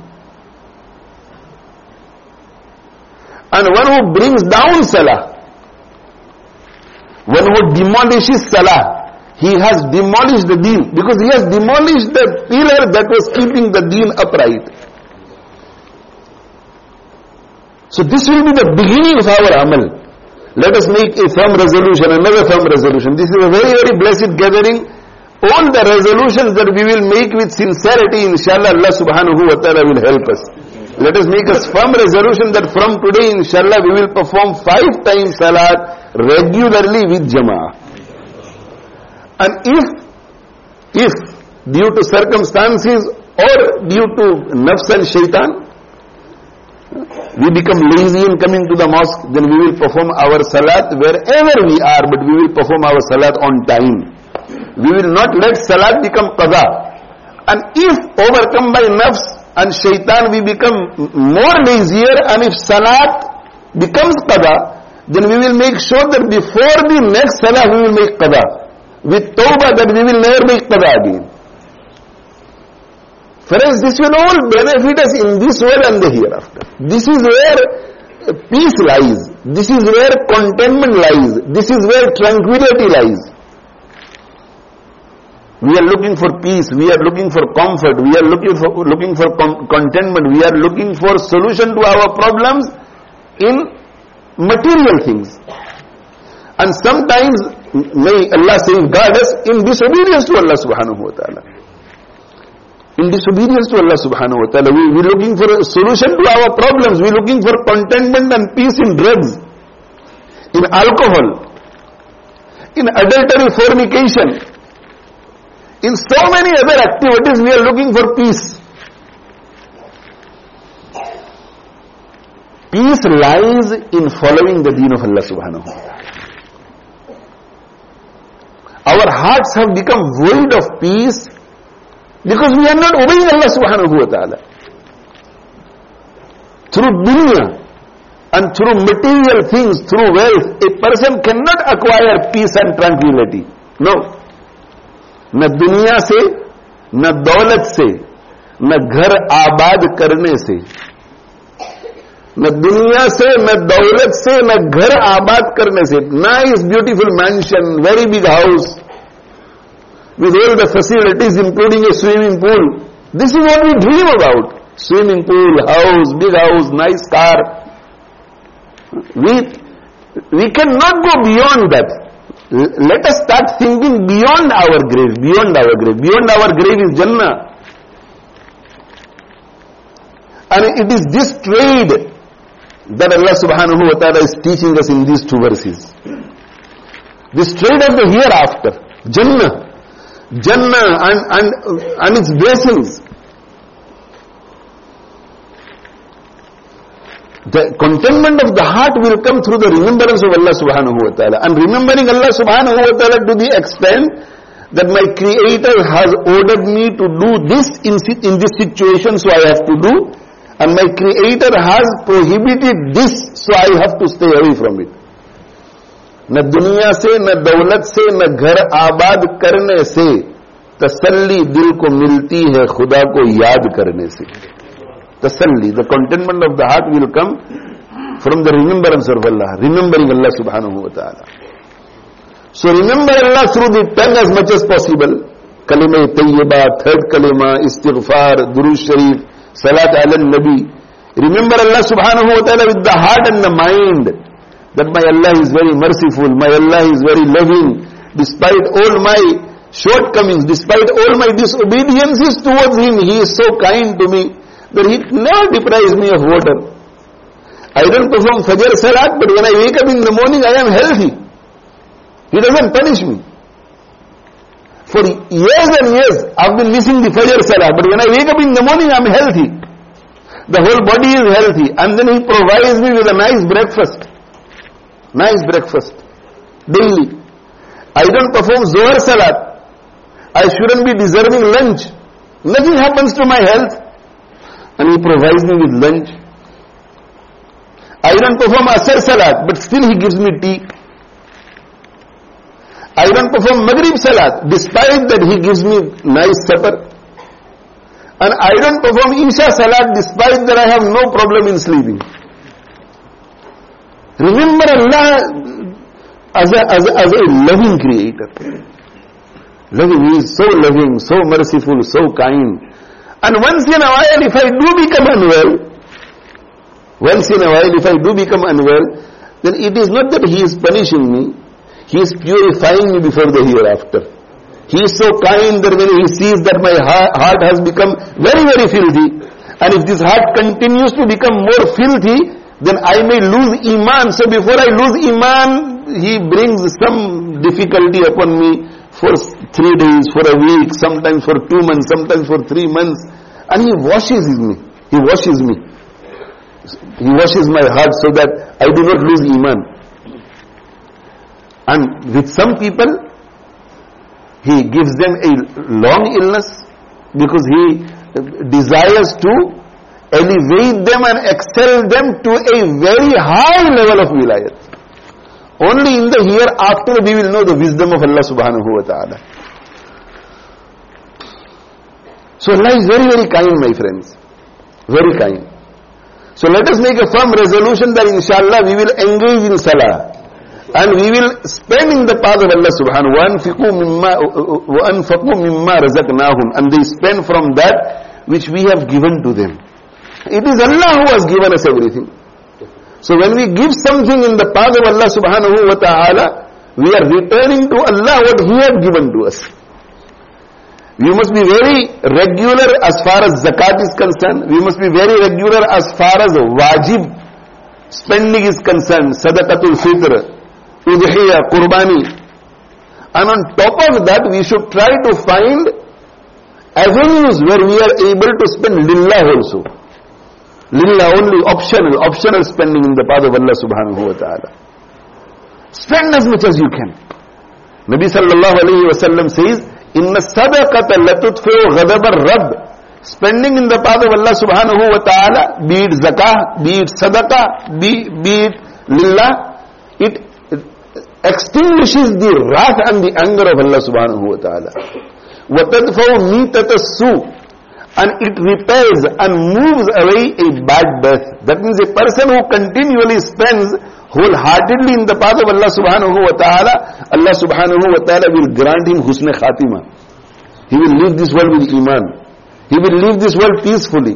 And one who brings down Salah, one who demolishes Salah, he has demolished the deen, because he has demolished the pillar that was keeping the deen upright. So this will be the beginning of our amal. Let us make a firm resolution, another firm resolution. This is a very, very blessed gathering. All the resolutions that we will make with sincerity, inshallah, Allah subhanahu wa ta'ala will help us. Let us make a firm resolution that from today, inshallah, we will perform five times salat regularly with jama'ah. And if, if due to circumstances or due to nafs and shaitan, We become lazy in coming to the mosque, then we will perform our salat wherever we are, but we will perform our salat on time. We will not let salat become qada. And if overcome by nafs and shaitan, we become more lazier, and if salat becomes qada, then we will make sure that before the next salah we will make qada. With tawbah that we will never make qada again. Friends, this will all benefit us in this world and the hereafter. This is where peace lies. This is where contentment lies. This is where tranquility lies. We are looking for peace. We are looking for comfort. We are looking for looking for contentment. We are looking for solution to our problems in material things. And sometimes, may Allah safeguard us in disobedience to Allah subhanahu wa ta'ala. In disobedience to Allah subhanahu wa ta'ala. We are looking for a solution to our problems. We are looking for contentment and peace in drugs, in alcohol, in adultery, fornication, in so many other activities we are looking for peace. Peace lies in following the deen of Allah subhanahu wa ta'ala. Our hearts have become void of peace because we are not obeying Allah subhanahu wa ta'ala. Through dunya and through material things, through wealth, a person cannot acquire peace and tranquility. No. न दुनिया से, न दौलत से, न घर आबाद करने से, न दुनिया से, न दौलत से, न घर आबाद करने से. Nice, beautiful mansion, very big house, with all the facilities, including a swimming pool. This is what we dream about. Swimming pool, house, big house, nice car. We, we cannot go beyond that. Let us start thinking beyond our grave, beyond our grave. Beyond our grave is Jannah. And it is this trade that Allah subhanahu wa ta'ala is teaching us in these two verses. This trade of the hereafter, Jannah. Jannah and, and, and its blessings. The contentment of the heart will come through the remembrance of Allah subhanahu wa ta'ala. And remembering Allah subhanahu wa ta'ala to the extent that my Creator has ordered me to do this in, in this situation, so I have to do. And my Creator has prohibited this, so I have to stay away from it. न दुनिया से, न दौलत से, न घर आबाद करने से तसल्ली दिल को मिलती है खुदा को याद करने से. Tasalli, the contentment of the heart will come from the remembrance of Allah, remembering Allah subhanahu wa ta'ala. So remember Allah through the tongue as much as possible. Kalima Tayyiba, third kalima, istighfar, durood sharif, salat ala nabi. Remember Allah subhanahu wa ta'ala with the heart and the mind. That my Allah is very merciful, my Allah is very loving. Despite all my shortcomings, despite all my disobediences towards Him, He is so kind to me that He never deprives me of water. I don't perform Fajr Salat, but when I wake up in the morning, I am healthy. He doesn't punish me. For years and years, I've been missing the Fajr Salat, but when I wake up in the morning, I'm healthy. The whole body is healthy. And then He provides me with a nice breakfast. Nice breakfast. Daily. I don't perform Zohar Salat. I shouldn't be deserving lunch. Nothing happens to my health. And He provides me with lunch. I don't perform Asr Salat, but still He gives me tea. I don't perform Maghrib Salat, despite that He gives me nice supper. And I don't perform Isha Salat, despite that I have no problem in sleeping. Remember Allah as a, as a, as a loving Creator. Loving, He is so loving, so merciful, so kind. And once in a while, if I do become unwell, once in a while, if I do become unwell, then it is not that He is punishing me. He is purifying me before the hereafter. He is so kind that when He sees that my heart has become very, very filthy, and if this heart continues to become more filthy, then I may lose Iman. So before I lose Iman, He brings some difficulty upon me for three days, for a week, sometimes for two months, sometimes for three months. And He washes me. He washes me. He washes my heart so that I do not lose Iman. And with some people, He gives them a long illness because He desires to elevate them and excel them to a very high level of wilayat. Only in the hereafter we will know the wisdom of Allah subhanahu wa ta'ala. So Allah is very, very kind, my friends. Very kind. So let us make a firm resolution that inshallah we will engage in salah. And we will spend in the path of Allah subhanahu wa ta'ala. And they spend from that which we have given to them. It is Allah who has given us everything. So when we give something in the path of Allah subhanahu wa ta'ala, we are returning to Allah what He had given to us. We must be very regular as far as zakat is concerned. We must be very regular as far as wajib spending is concerned. Sadaqatul fitr, udhiyah, qurbani. And on top of that, we should try to find avenues where we are able to spend lillah also. Lillah only, optional, optional spending in the path of Allah subhanahu wa ta'ala. Spend as much as you can. Nabi sallallahu alayhi wa sallam says, Inna sadaqata latutfi'u ghadab ar-rabb. Spending in the path of Allah subhanahu wa ta'ala, be it zakah, be it sadaqah, be, be it lillah, it extinguishes the wrath and the anger of Allah subhanahu wa ta'ala. وَتَدْفَوْ مِيتَةَ السُّوءِ. And it repels and moves away a bad birth. That means a person who continually spends wholeheartedly in the path of Allah subhanahu wa ta'ala, Allah subhanahu wa ta'ala will grant him husn khatima. He will leave this world with iman. He will leave this world peacefully.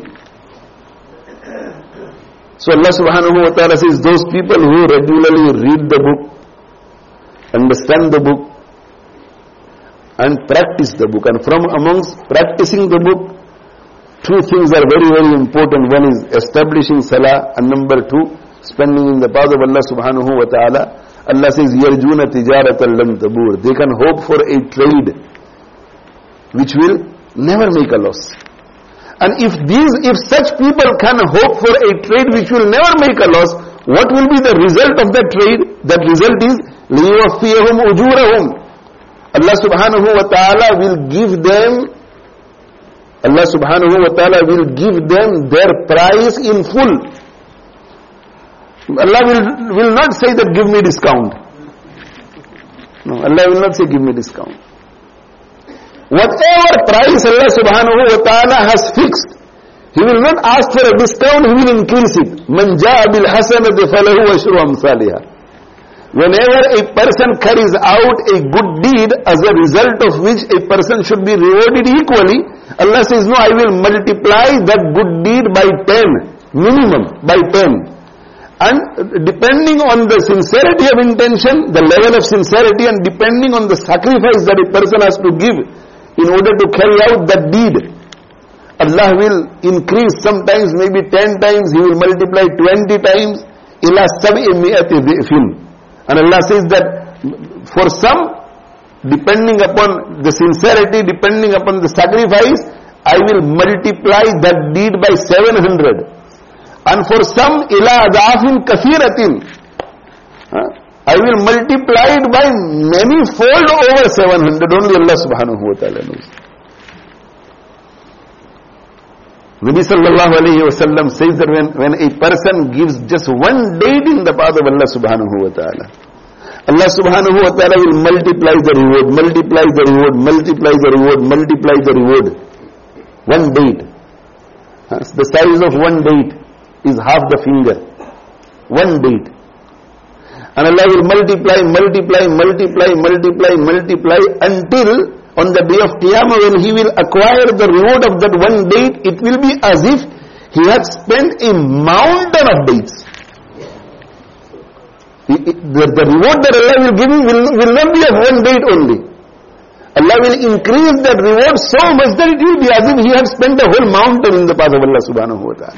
So Allah subhanahu wa ta'ala says, those people who regularly read the book, understand the book, and practice the book. And from amongst practicing the book, two things are very, very important. One is establishing salah, and number two, spending in the path of Allah subhanahu wa ta'ala. Allah says, يَرْجُونَ تِجَارَةً لَمْ تَبُورٍ. They can hope for a trade which will never make a loss. And if these, if such people can hope for a trade which will never make a loss, what will be the result of that trade? That result is, لِيُوَفِّيَهُمْ أُجُورَهُمْ. Allah subhanahu wa ta'ala will give them Allah subhanahu wa ta'ala will give them their price in full. Allah will, will not say that give me discount. No, Allah will not say give me discount. Whatever price Allah subhanahu wa ta'ala has fixed, He will not ask for a discount, He will increase it. Man jaa bil hasanati falahu ashru amsalha. Whenever a person carries out a good deed as a result of which a person should be rewarded equally, Allah says, no, I will multiply that good deed by ten, minimum, by ten. And depending on the sincerity of intention, the level of sincerity, and depending on the sacrifice that a person has to give in order to carry out that deed, Allah will increase sometimes, maybe ten times, He will multiply twenty times, ila sab'i mi'ati dhi'fin. And Allah says that for some, depending upon the sincerity, depending upon the sacrifice, I will multiply that deed by seven hundred. And for some, ila adafin kathiratin, I will multiply it by many fold over seven hundred. Only Allah subhanahu wa ta'ala knows. Nabi sallallahu alayhi wa sallam says that when, when a person gives just one date in the path of Allah subhanahu wa ta'ala, Allah subhanahu wa ta'ala will multiply the reward, multiply the reward, multiply the reward, multiply the reward. One date. The size of one date is half the finger. One date. And Allah will multiply, multiply, multiply, multiply, multiply until on the day of Qiyamah, when He will acquire the reward of that one date, it will be as if He had spent a mountain of dates. The, the, the reward that Allah will give Him will, will not be of one date only. Allah will increase that reward so much that it will be as if He had spent a whole mountain in the path of Allah subhanahu wa ta'ala.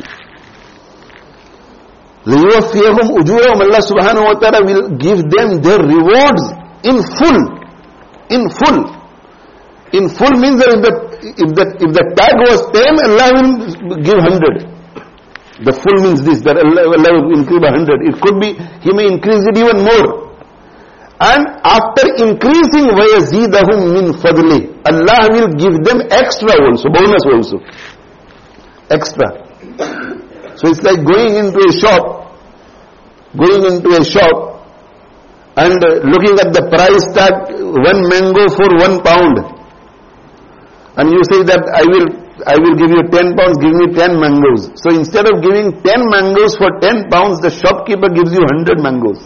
لِيُوَفِّيَهُمْ أُجُورَهُمْ. Allah subhanahu wa ta'ala will give them their rewards in full. In full. In full means that if the, if the, if the tag was ten, Allah will give one hundred. The full means this, that Allah, Allah will increase by one hundred. It could be, He may increase it even more. And after increasing وَيَزِيدَهُمْ مِنْ فَضْلِهِ, Allah will give them extra also, bonus also. Extra. So it's like going into a shop, going into a shop and looking at the price tag, one mango for one pound. And you say that I will, I will give you ten pounds, give me ten mangoes. So instead of giving ten mangoes for ten pounds, the shopkeeper gives you one hundred mangoes.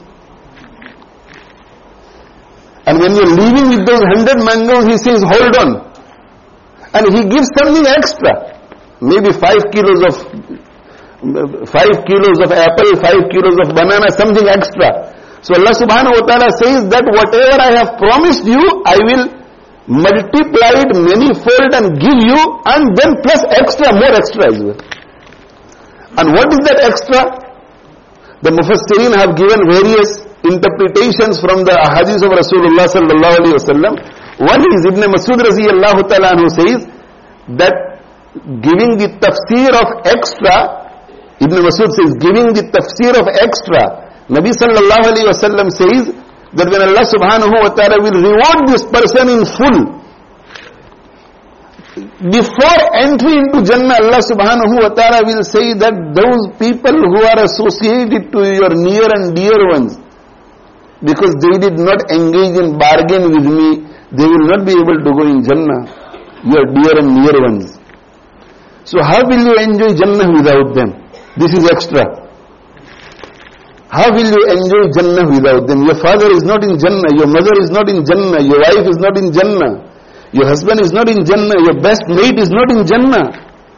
And when you're leaving with those hundred mangoes, he says, hold on. And he gives something extra. Maybe five kilos of, five kilos of apple, five kilos of banana, something extra. So Allah subhanahu wa ta'ala says that whatever I have promised you, I will multiply it manyfold and give you, and then plus extra, more extra as well. And what is that extra? The Mufassirin have given various interpretations from the ahadith of Rasulullah sallallahu alayhi wa sallam. One is Ibn Masud raziyallahu ta'ala anhu says that giving the tafsir of extra, Ibn Masud says giving the tafsir of extra, Nabi sallallahu alayhi wa sallam says that when Allah subhanahu wa ta'ala will reward this person in full, before entry into Jannah, Allah subhanahu wa ta'ala will say that those people who are associated to your near and dear ones, because they did not engage in bargain with me, they will not be able to go in Jannah, your dear and near ones. So how will you enjoy Jannah without them? This is extra. How will you enjoy Jannah without them? Your father is not in Jannah, your mother is not in Jannah, your wife is not in Jannah, your husband is not in Jannah, your best mate is not in Jannah.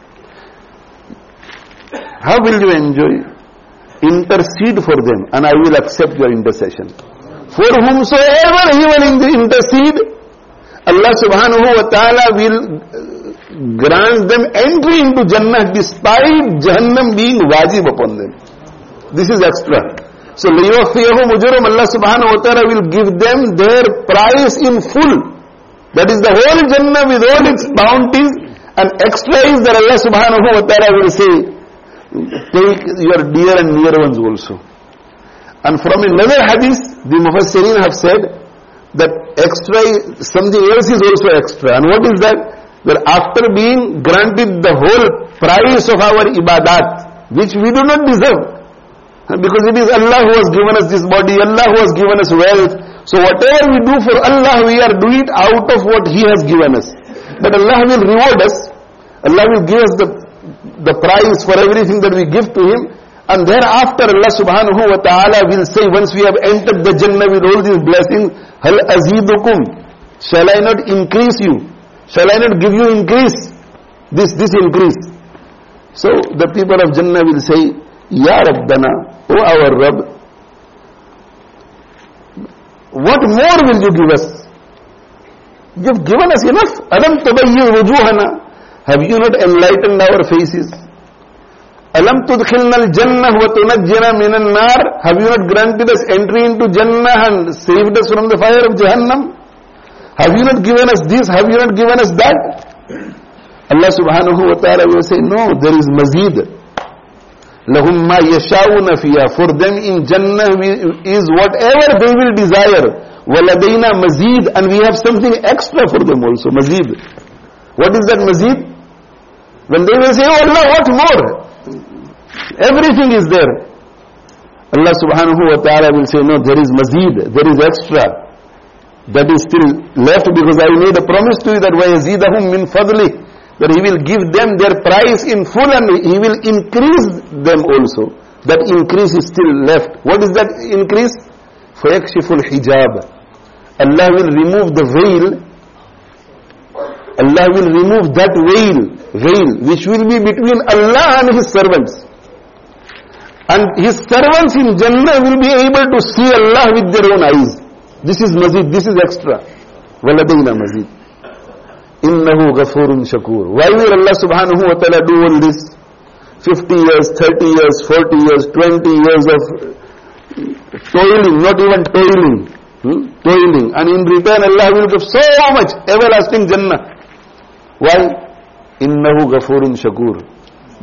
How will you enjoy? Intercede for them, and I will accept your intercession. For whomsoever he will intercede, Allah subhanahu wa ta'ala will grant them entry into Jannah despite Jahannam being wajib upon them. This is extra. So, لِيُوَفِّيَهُمْ أُجُورَهُمْ, Allah subhanahu wa ta'ala will give them their price in full. That is the whole Jannah with all its bounties, and extra is that Allah subhanahu wa ta'ala will say, take your dear and near ones also. And from another hadith, the Mufassirin have said that extra, something else is also extra. And what is that? That after being granted the whole price of our ibadat, which we do not deserve, because it is Allah who has given us this body, Allah who has given us wealth. So whatever we do for Allah, we are doing it out of what He has given us. But Allah will reward us. Allah will give us the, the price for everything that we give to Him. And thereafter Allah subhanahu wa ta'ala will say, once we have entered the Jannah with all these blessings, Hal azidukum, shall I not increase you? Shall I not give you increase? This, this increase. So the people of Jannah will say, Ya Rabbana, O our Rabb, what more will you give us? You have given us enough. Alam tabayyi wujuhana, have you not enlightened our faces? Alam tudkhilna al-jannah wa tunajjina min an-nar, have you not granted us entry into Jannah and saved us from the fire of Jahannam? Have you not given us this? Have you not given us that? Allah subhanahu wa ta'ala will say, no, there is mazid. Lahum ma yasha'una fiha, for them in Jannah is whatever they will desire. Waladayna mazid, and we have something extra for them also, mazid. What is that mazid? When they will say, oh Allah, what more? Everything is there. Allah subhanahu wa ta'ala will say, no, there is mazid, there is extra. That is still left, because I made a promise to you that وَيَزِيدَهُمْ مِنْ فَضْلِهِ, that He will give them their price in full and He will increase them also. That increase is still left. What is that increase? فَيَكْشِفُ الْحِجَابِ, Allah will remove the veil. Allah will remove that veil, veil which will be between Allah and His servants. And His servants in Jannah will be able to see Allah with their own eyes. This is mazid, this is extra. وَلَدَيْنَا mazid. Innahu ghafurun shakur. Why will Allah subhanahu wa ta'ala do all this? fifty years, thirty years, forty years, twenty years of toiling, not even toiling. Hmm? Toiling. And in return Allah will give so much everlasting Jannah. Why? Innahu ghafurun shakur.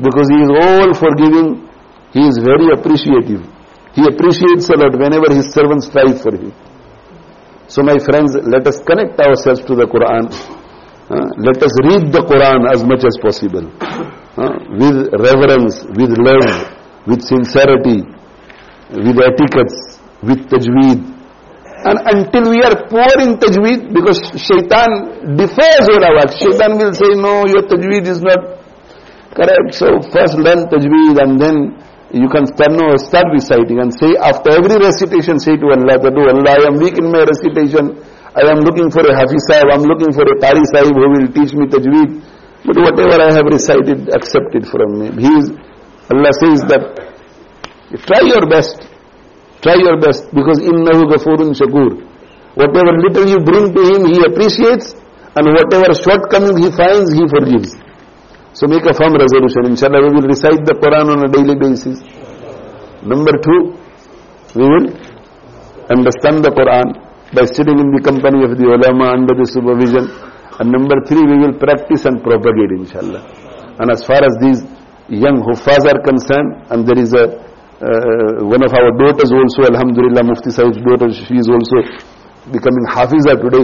because He is all forgiving. He is very appreciative. He appreciates a lot whenever His servants strive for Him. So my friends, let us connect ourselves to the Quran. Uh, let us read the Quran as much as possible. Uh, with reverence, with love, with sincerity, with etiquettes, with tajweed. And until we are poor in tajweed, because shaitan defers our work. Shaitan will say, no, your tajweed is not correct. So first learn tajweed and then you can start, no, start reciting and say, after every recitation, say to Allah, that, oh Allah, I am weak in my recitation. I am looking for a Hafiz Sahib, I am looking for a Qari Sahib who will teach me tajweed. But whatever I have recited, accept it from me. He is, Allah says that, try your best. Try your best, because innahu ghafurun shakur. Whatever little you bring to Him, He appreciates, and whatever shortcomings He finds, He forgives. So make a firm resolution. Inshallah, we will recite the Quran on a daily basis. Number two, we will understand the Quran by sitting in the company of the ulama under the supervision. And number three, we will practice and propagate, inshallah. And as far as these young huffaz are concerned, and there is a Uh, one of our daughters also, alhamdulillah, Mufti Sahib's daughter, she is also becoming Hafiza today.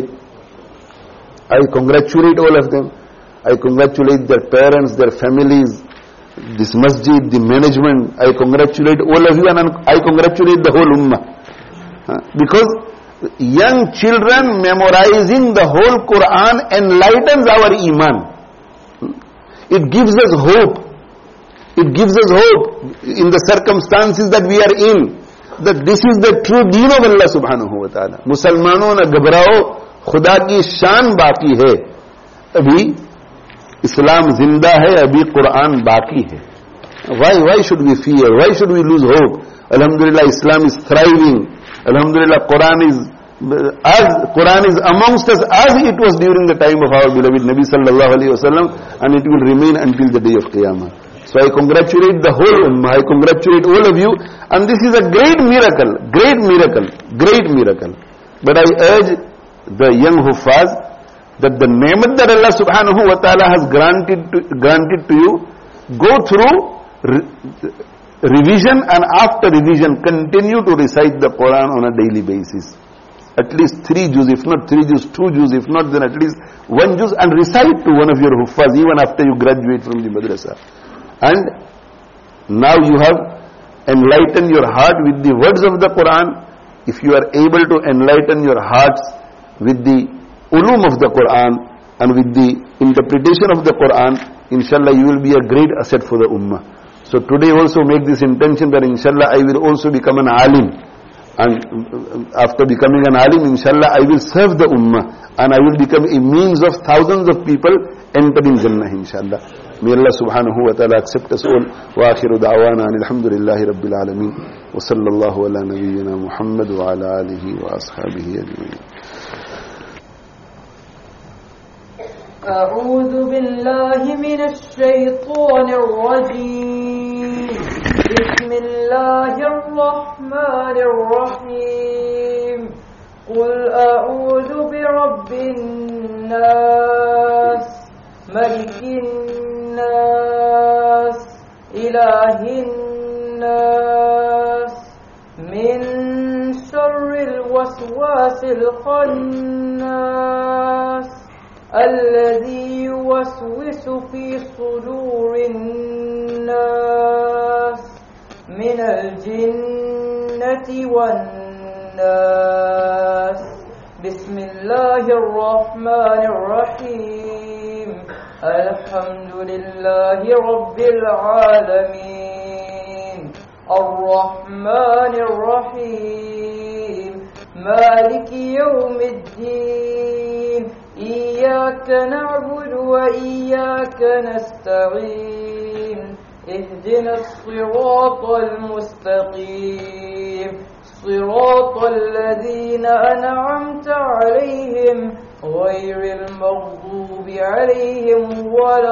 I congratulate all of them. I congratulate their parents, their families, this masjid, the management. I congratulate all of you, and I congratulate the whole ummah. Uh, because young children memorizing the whole Quran enlightens our iman. It gives us hope. It gives us hope in the circumstances that we are in, that this is the true deen of Allah subhanahu wa ta'ala. Musalmano na ghabrao, Khuda ki shaan baki hai. Abhi Islam zinda hai, abhi Quran baki hai. Why, why should we fear? Why should we lose hope? Alhamdulillah, Islam is thriving. Alhamdulillah, Quran is as Quran is amongst us as it was during the time of our beloved Nabi sallallahu alaihi wasallam, and it will remain until the day of Qiyamah. So I congratulate the whole ummah, I congratulate all of you, and this is a great miracle, great miracle, great miracle. But I urge the young huffaz that the ni'mat that Allah subhanahu wa ta'ala has granted to, granted to you, go through re, revision, and after revision continue to recite the Quran on a daily basis. At least three juz, if not three juz, two juz, if not then at least one juz, and recite to one of your huffaz even after you graduate from the madrasa. And now you have enlightened your heart with the words of the Quran. If you are able to enlighten your hearts with the ulum of the Quran and with the interpretation of the Quran, inshallah you will be a great asset for the ummah. So today also make this intention that inshallah I will also become an alim. And after becoming an alim, inshallah I will serve the ummah, and I will become a means of thousands of people entering Jannah, inshallah. May Allah subhanahu wa ta'ala accept us all. Wa akhiru da'wana alhamdulillahi rabbil alameen. Wa sallallahu ala nabiyyina Muhammad wa ala alihi wa ashabihi ajma'in. أعوذ بالله من الشيطان الرجيم. بسم الله الرحمن الرحيم. قل أعوذ برب الناس ملك الناس إله الناس من شر الوسواس الخناس الذي يوسوس في صدور الناس من الجنة والناس. بسم الله الرحمن الرحيم. الحمد لله رب العالمين الرحمن الرحيم مالك يوم الدين إياك نعبد وإياك نستعين اهدنا الصراط المستقيم صراط الذين أنعمت عليهم غير المغضوب عليهم ولا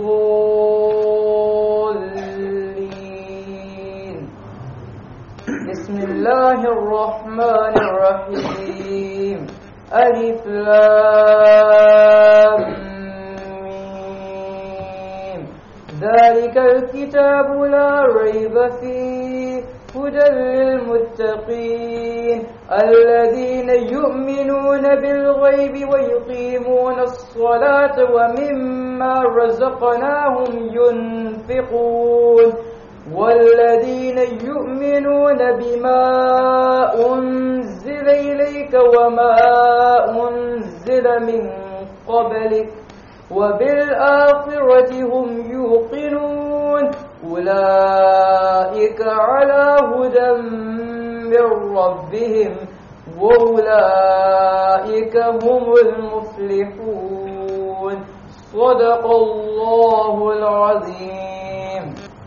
الضالين. بسم الله الرحمن الرحيم. ألف لام ميم ذلك الكتاب لا ريب فيه هدى للمتقين الذين يؤمنون بالغيب ويقيمون الصلاة ومما رزقناهم ينفقون والذين يؤمنون بما أنزل إليك وما أنزل من قبلك وبالآخرة هم يوقنون أولئك على هدى من ربهم وأولئك هم المفلحون صدق الله العظيم.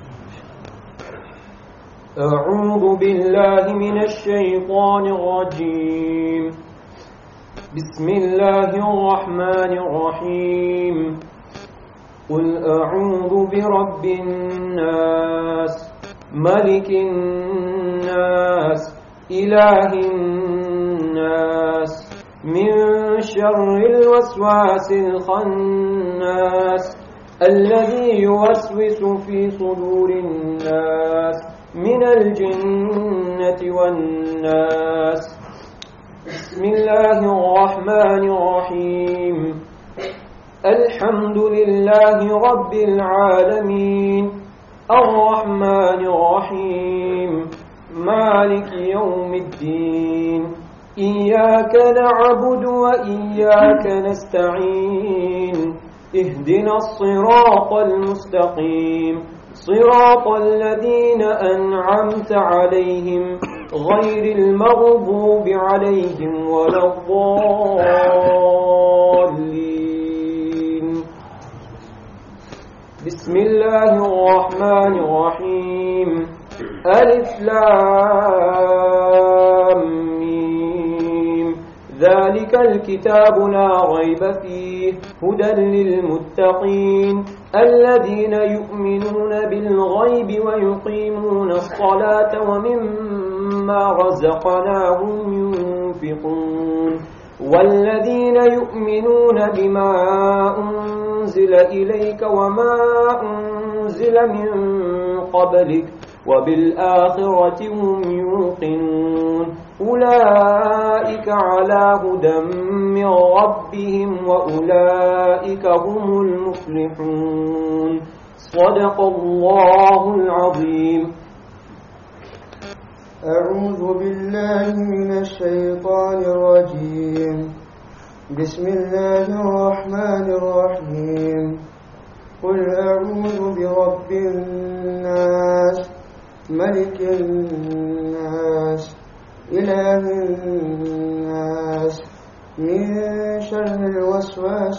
أعوذ بالله من الشيطان الرجيم. بسم الله الرحمن الرحيم. قل أعوذ برب الناس ملك الناس إله الناس من شر الوسواس الخناس الذي يوسوس في صدور الناس من الجنة والناس. بسم الله الرحمن الرحيم. الحمد لله رب العالمين الرحمن الرحيم مالك يوم الدين إياك نعبد وإياك نستعين اهدنا الصراط المستقيم صراط الذين أنعمت عليهم غير المغضوب عليهم ولا الضالين. بسم الله الرحمن الرحيم. ألف لام ميم. ذلك الكتاب لا ريب فيه هدى للمتقين الذين يؤمنون بالغيب ويقيمون الصلاة ومما رزقناهم ينفقون والذين يؤمنون بما أنزل إليك وما أنزل من قبلك وبالآخرة هم يوقنون أولئك على هدى من ربهم وأولئك هم المفلحون صدق الله العظيم. أعوذ بالله من الشيطان الرجيم. بسم الله الرحمن الرحيم. قل أعوذ برب الناس ملك الناس إله الناس من شر الوسواس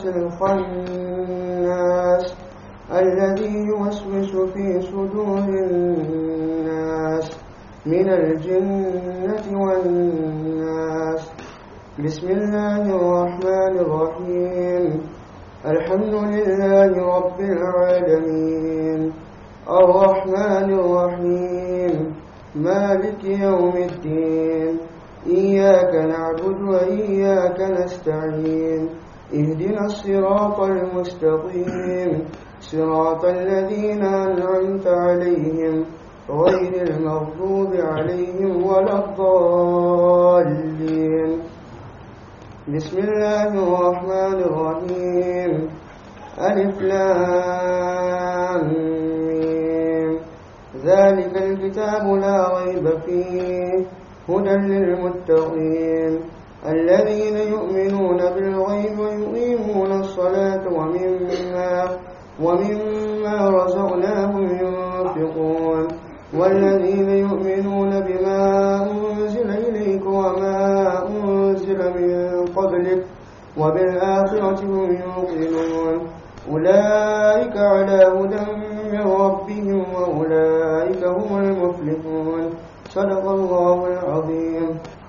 الخناس الذي يوسوس في صدور الناس من الجنة والناس. بسم الله الرحمن الرحيم. الحمد لله رب العالمين الرحمن الرحيم مالك يوم الدين إياك نعبد وإياك نستعين اهدنا الصراط المستقيم صراط الذين أنعمت عليهم غير المغضوب عليهم ولا الضالين. بسم الله الرحمن الرحيم. ألف لام ميم. ذلك الكتاب لا ريب فيه هدى للمتقين الذين يؤمنون بالغيب ويقيمون الصلاة ومما ومما رزقناهم ينفقون والذين يؤمنون بما أنزل إليك وما أنزل من قبلك وبالآخرة هم يوقنون أولئك على هدى من ربهم وأولئك هم المفلحون صدق الله العظيم.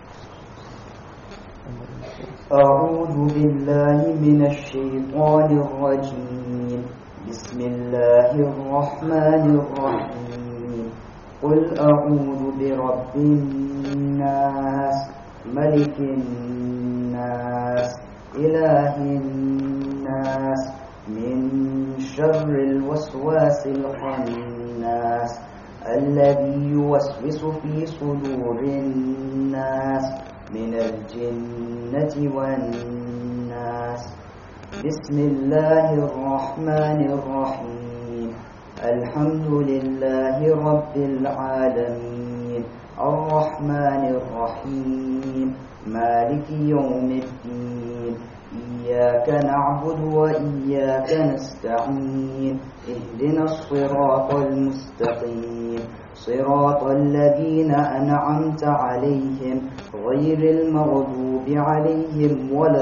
أعوذ بالله من الشيطان الرجيم. بسم الله الرحمن الرحيم. قل أعوذ برب الناس ملك الناس إله الناس من شر الوسواس الخناس الذي يوسوس في صدور الناس من الجنة والناس. بسم الله الرحمن الرحيم. الحمد لله رب العالمين الرحمن الرحيم مالك يوم الدين إياك نعبد وإياك نستعين اهدنا الصراط المستقيم صراط الذين أنعمت عليهم غير المغضوب عليهم ولا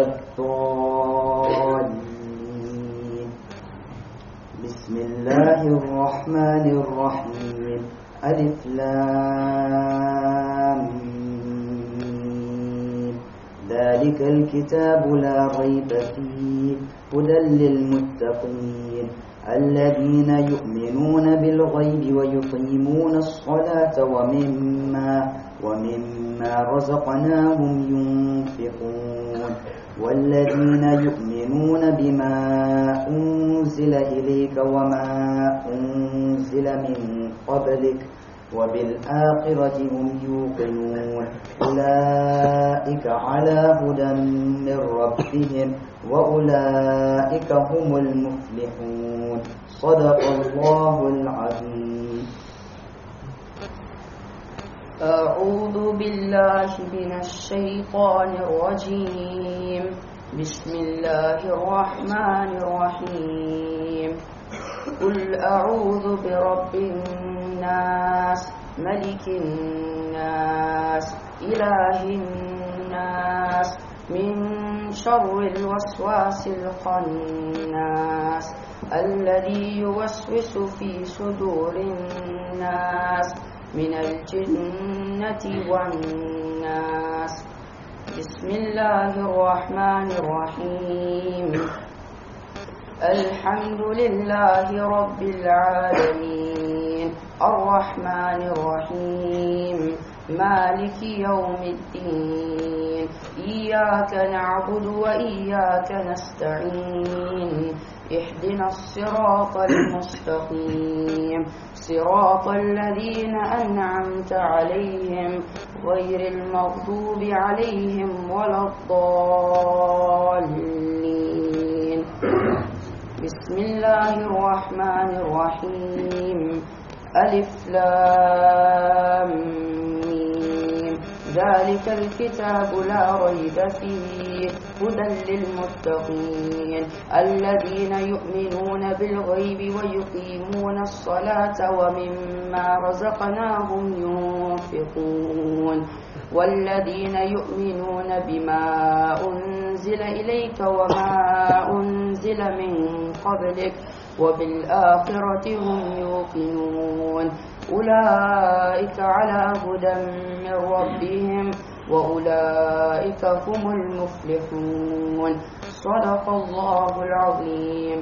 الضالين. بسم الله الرحمن الرحيم. ألف لام ميم. ذلك الكتاب لا ريب فيه هدى للمتقين الذين يؤمنون بالغيب ويقيمون الصلاة ومما ومما رزقناهم ينفقون والذين يؤمنون بما أنزل إليك وما أنزل من قبلك وبالآخرة هم يوقنون أولئك على هدى من ربهم وأولئك هم المفلحون. صدق الله العظيم. أعوذ بالله من الشيطان الرجيم. بسم الله الرحمن الرحيم. قل أعوذ برب الناس ملك الناس إله الناس من شر الوسواس الخناس الذي يوسوس في صدور الناس من الجنة والناس. بسم الله الرحمن الرحيم. الحمد لله رب العالمين الرحمن الرحيم مالك يوم الدين إياك نعبد وإياك نستعين اهدنا الصراط المستقيم صراط الذين أنعمت عليهم غير المغضوب عليهم ولا الضالين. بسم الله الرحمن الرحيم. ألف لام ميم. ذلك الكتاب لا ريب فيه هدى للمتقين الذين يؤمنون بالغيب ويقيمون الصلاة ومما رزقناهم ينفقون والذين يؤمنون بما أنزل إليك وما أنزل من قبلك وبالآخرة هم يوقنون أولئك على هدى من ربهم وأولئك هم المفلحون. صدق الله العظيم.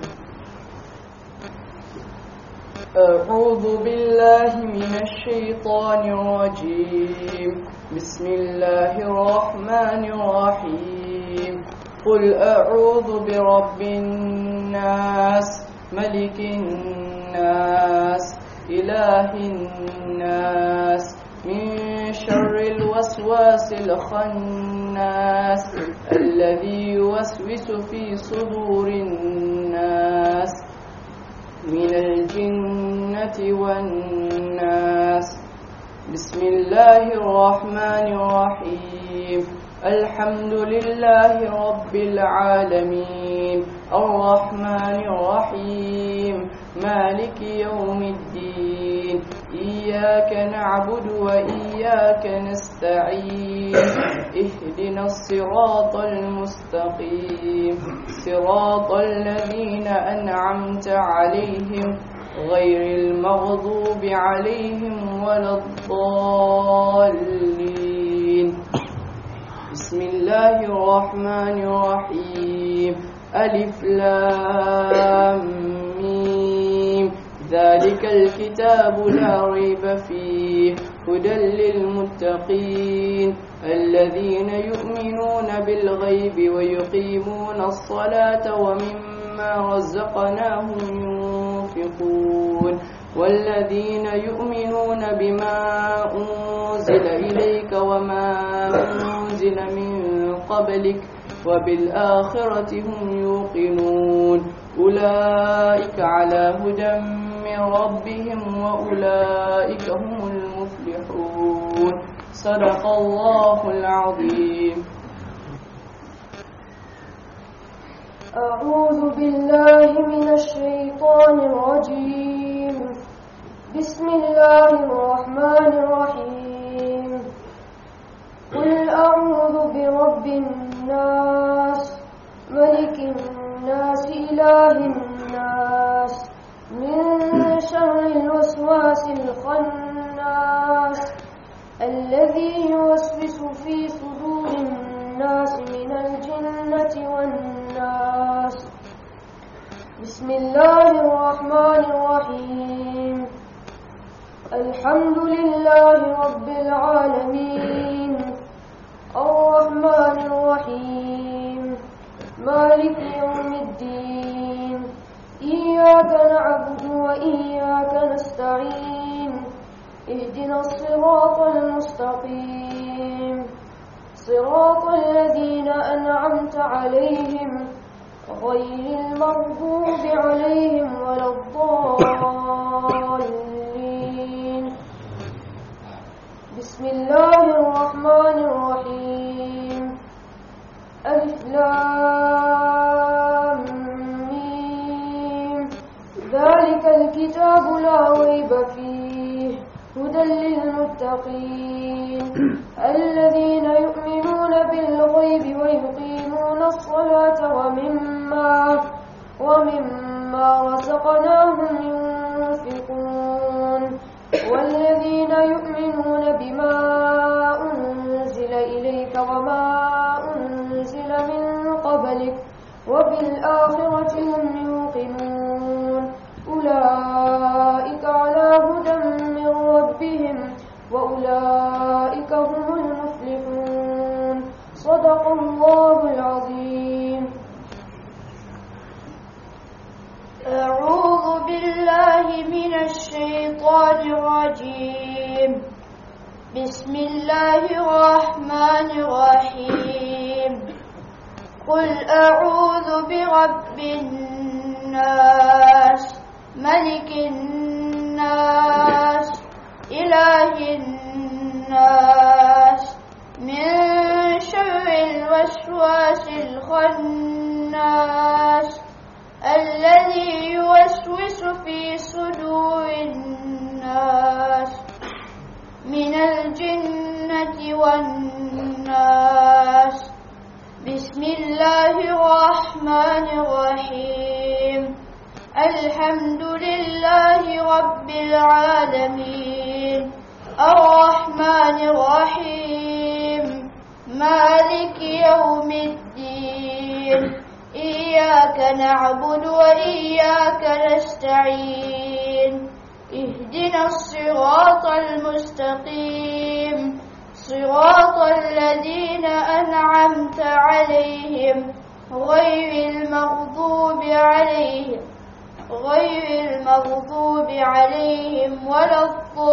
أعوذ بالله من الشيطان الرجيم. بسم الله الرحمن الرحيم. قل أعوذ برب الناس ملك الناس إله الناس من شر الوسواس الخناس الذي يوسوس في صدور الناس من الجنة والناس. بسم الله الرحمن الرحيم. الحمد لله رب العالمين الرحمن الرحيم مالك يوم الدين إياك نعبد وإياك نستعين اهدنا الصراط المستقيم صراط الذين أنعمت عليهم غير المغضوب عليهم ولا الضالين. بسم الله الرحمن الرحيم. ألف لام ميم. ذلك الكتاب لا ريب فيه هدى للمتقين الذين يؤمنون بالغيب ويقيمون الصلاة ومما ومما رزقناهم ينفقون والذين يؤمنون بما أنزل إليك وما أنزل من قبلك وبالآخرة هم يوقنون أولئك على هدى من ربهم وأولئك هم المفلحون صدق الله العظيم. أعوذ بالله من الشيطان الرجيم. بسم الله الرحمن الرحيم. قل أعوذ برب الناس ملك الناس إله الناس من شر الوسواس الخناس الذي يوسوس في صدور الناس من الجنة والناس. بسم الله الرحمن الرحيم. الحمد لله رب العالمين الرحمن الرحيم مالك يوم الدين إياك نعبد وإياك نستعين اهدنا الصراط المستقيم صراط الذين أنعمت عليهم غير المغضوب عليهم ولا الضالين. بسم الله الرحمن الرحيم. ألف لام ميم ذلك الكتاب لا ريب فيه هدى للمتقين الذين يؤمنون بالغيب ويقيمون الصلاة ومما ومما رزقناهم ينفقون والذين يؤمنون بما أنزل إليك وما أنزل من قبلك وبالآخرة هم يوقنون أولئك على هدى من ربهم وأولئك هم المفلحون صدق الله العظيم. أعوذ بالله من الشيطان الرجيم. بسم الله الرحمن الرحيم. قل أعوذ برب الناس ملك الناس إله الناس من شر الوسواس الخناس الذي يوسوس في صدور الناس من الجنة والناس. بسم الله الرحمن الرحيم. الحمد لله رب العالمين الرحمن الرحيم مالك يوم الدين إياك نعبد وإياك نستعين اهدنا الصراط المستقيم صراط الذين أنعمت عليهم غير المغضوب عليهم غير المغضوب عليهم ولا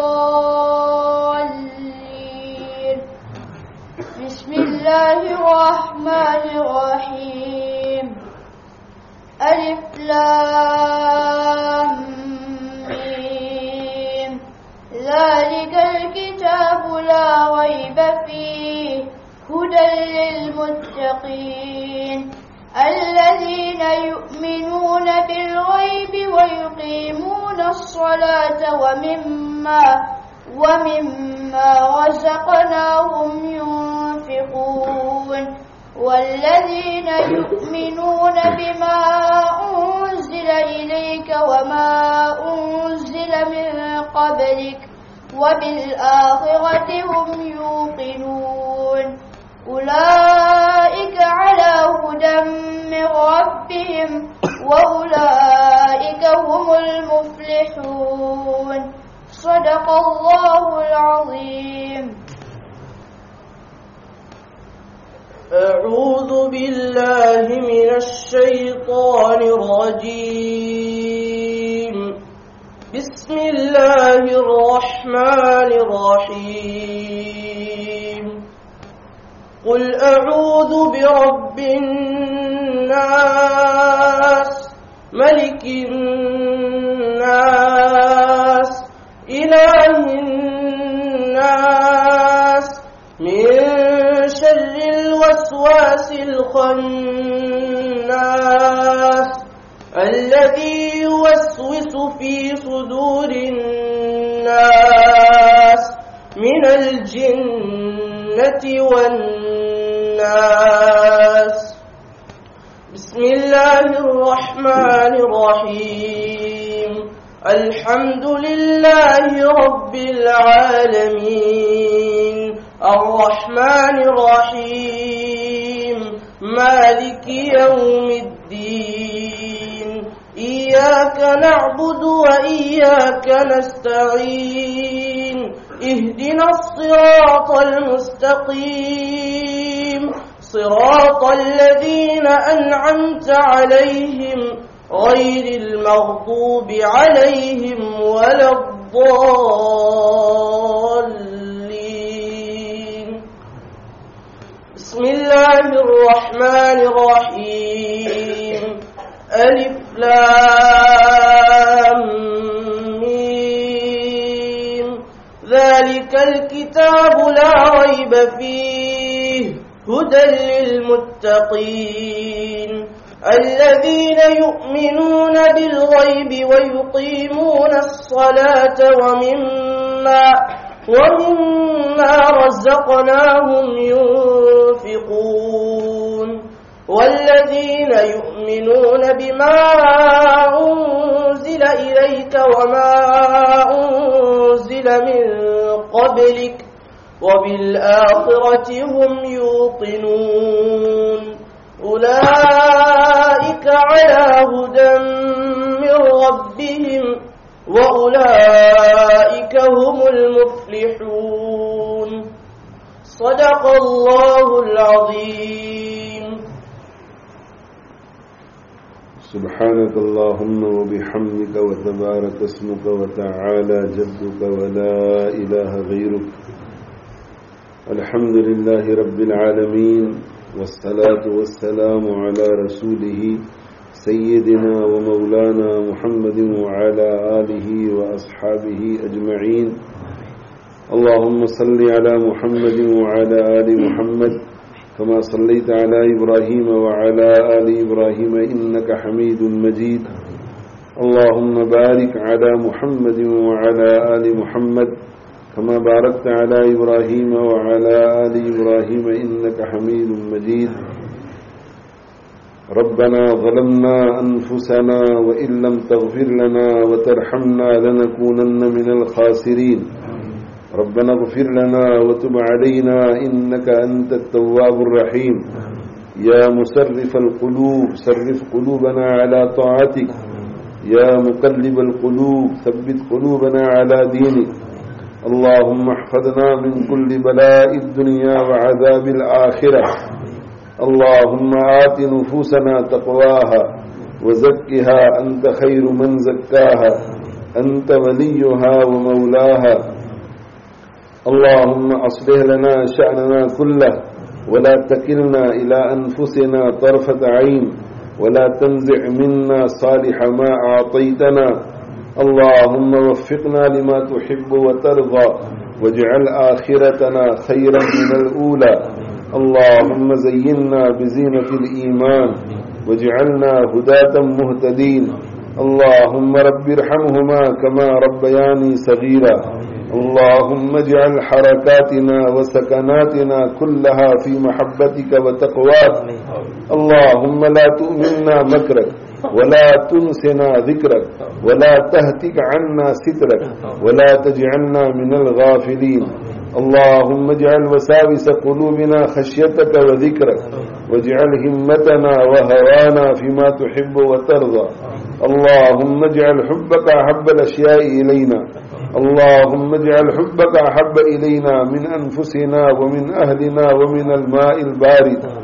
الضالين. بسم الله الرحمن الرحيم. ألف لام ميم ذلك الكتاب لا ريب فيه هدى للمتقين الذين يؤمنون بالغيب ويقيمون الصلاة ومما ومما رزقناهم ينفقون والذين يؤمنون بما أنزل إليك وما أنزل من قبلك وبالآخرة هم يوقنون أولئك على هدى من ربهم وأولئك هم المفلحون صدق الله العظيم. أعوذ بالله من الشيطان الرجيم. بسم الله الرحمن الرحيم. قل أعوذ برب الناس ملك الناس إله الناس من شر الوسواس الخناس الذي يوسوس في صدور الناس من الجنة والناس. بسم الله الرحمن الرحيم. الحمد لله رب العالمين الرحمن الرحيم مالك يوم الدين. إياك نعبد وإياك نستعين. اهدنا الصراط المستقيم صراط الذين أنعمت عليهم غير المغضوب عليهم ولا الضالين. بسم الله الرحمن الرحيم. ألف لام ميم. ذلك الكتاب لا ريب فيه هدى للمتقين الذين يؤمنون بالغيب ويقيمون الصلاة ومما ومما رزقناهم ينفقون والذين يؤمنون بما أنزل إليك وما أنزل من قبلك وبالآخرة هم يوقنون أولئك على هدى من ربهم وأولئك هم المفلحون. صدق الله العظيم. سبحانك اللهم وبحمدك وتبارك اسمك وتعالى جدك ولا إله غيرك. الحمد لله رب العالمين والصلاة والسلام على رسوله سيدنا ومولانا محمد وعلى آله وأصحابه أجمعين. اللهم صل على محمد وعلى آل محمد كما صليت على إبراهيم وعلى آل إبراهيم إنك حميد مجيد. اللهم بارك على محمد وعلى آل محمد كما باركت على إبراهيم وعلى آل إبراهيم إنك حميد مجيد. ربنا ظلمنا أنفسنا وإن لم تغفر لنا وترحمنا لنكونن من الخاسرين. ربنا اغفر لنا وتب علينا إنك أنت التواب الرحيم. يا مسرف القلوب صرف قلوبنا على طاعتك. يا مقلب القلوب ثبت قلوبنا على دينك. اللهم احفظنا من كل بلاء الدنيا وعذاب الآخرة. اللهم آت نفوسنا تقواها وزكها أنت خير من زكاها أنت وليها ومولاها. اللهم أصلح لنا شأننا كله ولا تكلنا إلى أنفسنا طرفة عين ولا تنزع منا صالح ما أعطيتنا. اللهم وفقنا لما تحب وترضى واجعل آخرتنا خيرا من الأولى. اللهم زينا بزينة الإيمان واجعلنا هداة مهتدين. اللهم رب ارحمهما كما ربياني صغيرا. اللهم اجعل حركاتنا وسكناتنا كلها في محبتك وتقواك. اللهم لا تؤمنا مكرك ولا تنسنا ذكرك ولا تهتك عنا سترك ولا تجعلنا من الغافلين. اللهم اجعل وساوس قلوبنا خشيتك وذكرك واجعل همتنا وهوانا فيما تحب وترضى. اللهم اجعل حبك أحب الأشياء إلينا. اللهم اجعل حبك أحب إلينا من أنفسنا ومن أهلنا ومن الماء البارد.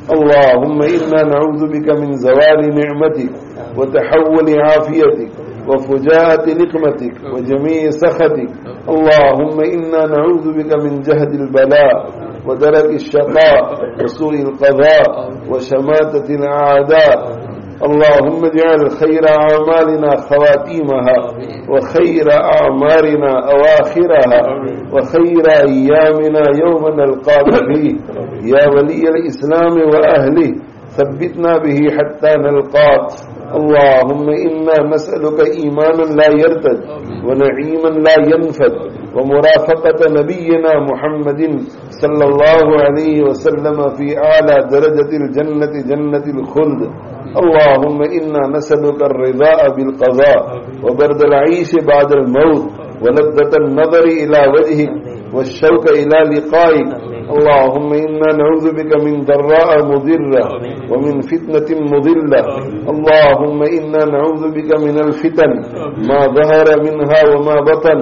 اللهم إنا نعوذ بك من زوال نعمتك وتحول عافيتك وفجاءة نقمتك وجميع سخطك. اللهم إنا نعوذ بك من جهد البلاء ودرك الشقاء وسوء القضاء وشماتة الأعداء. اللهم اجعل خير أعمالنا خواتيمها وخير أعمارنا أواخرها وخير أيامنا يوم نلقاك فيه يا ولي الإسلام وأهله، ثبتنا به حتى نلقاك. اللهم إنا نسألك إيمانا لا يرتد ونعيما لا ينفد ومرافقة نبينا محمد صلى الله عليه وسلم في أعلى درجة الجنة جنة الخلد. اللهم إنا نسألك الرضاء بالقضاء وبرد العيش بعد الموت ولذة النظر إلى وجهك والشوق إلى لقائك. اللهم إنا نعوذ بك من ضراء مضرة ومن فتنة مضلة. اللهم إنا نعوذ بك من الفتن ما ظهر منها وما بطن.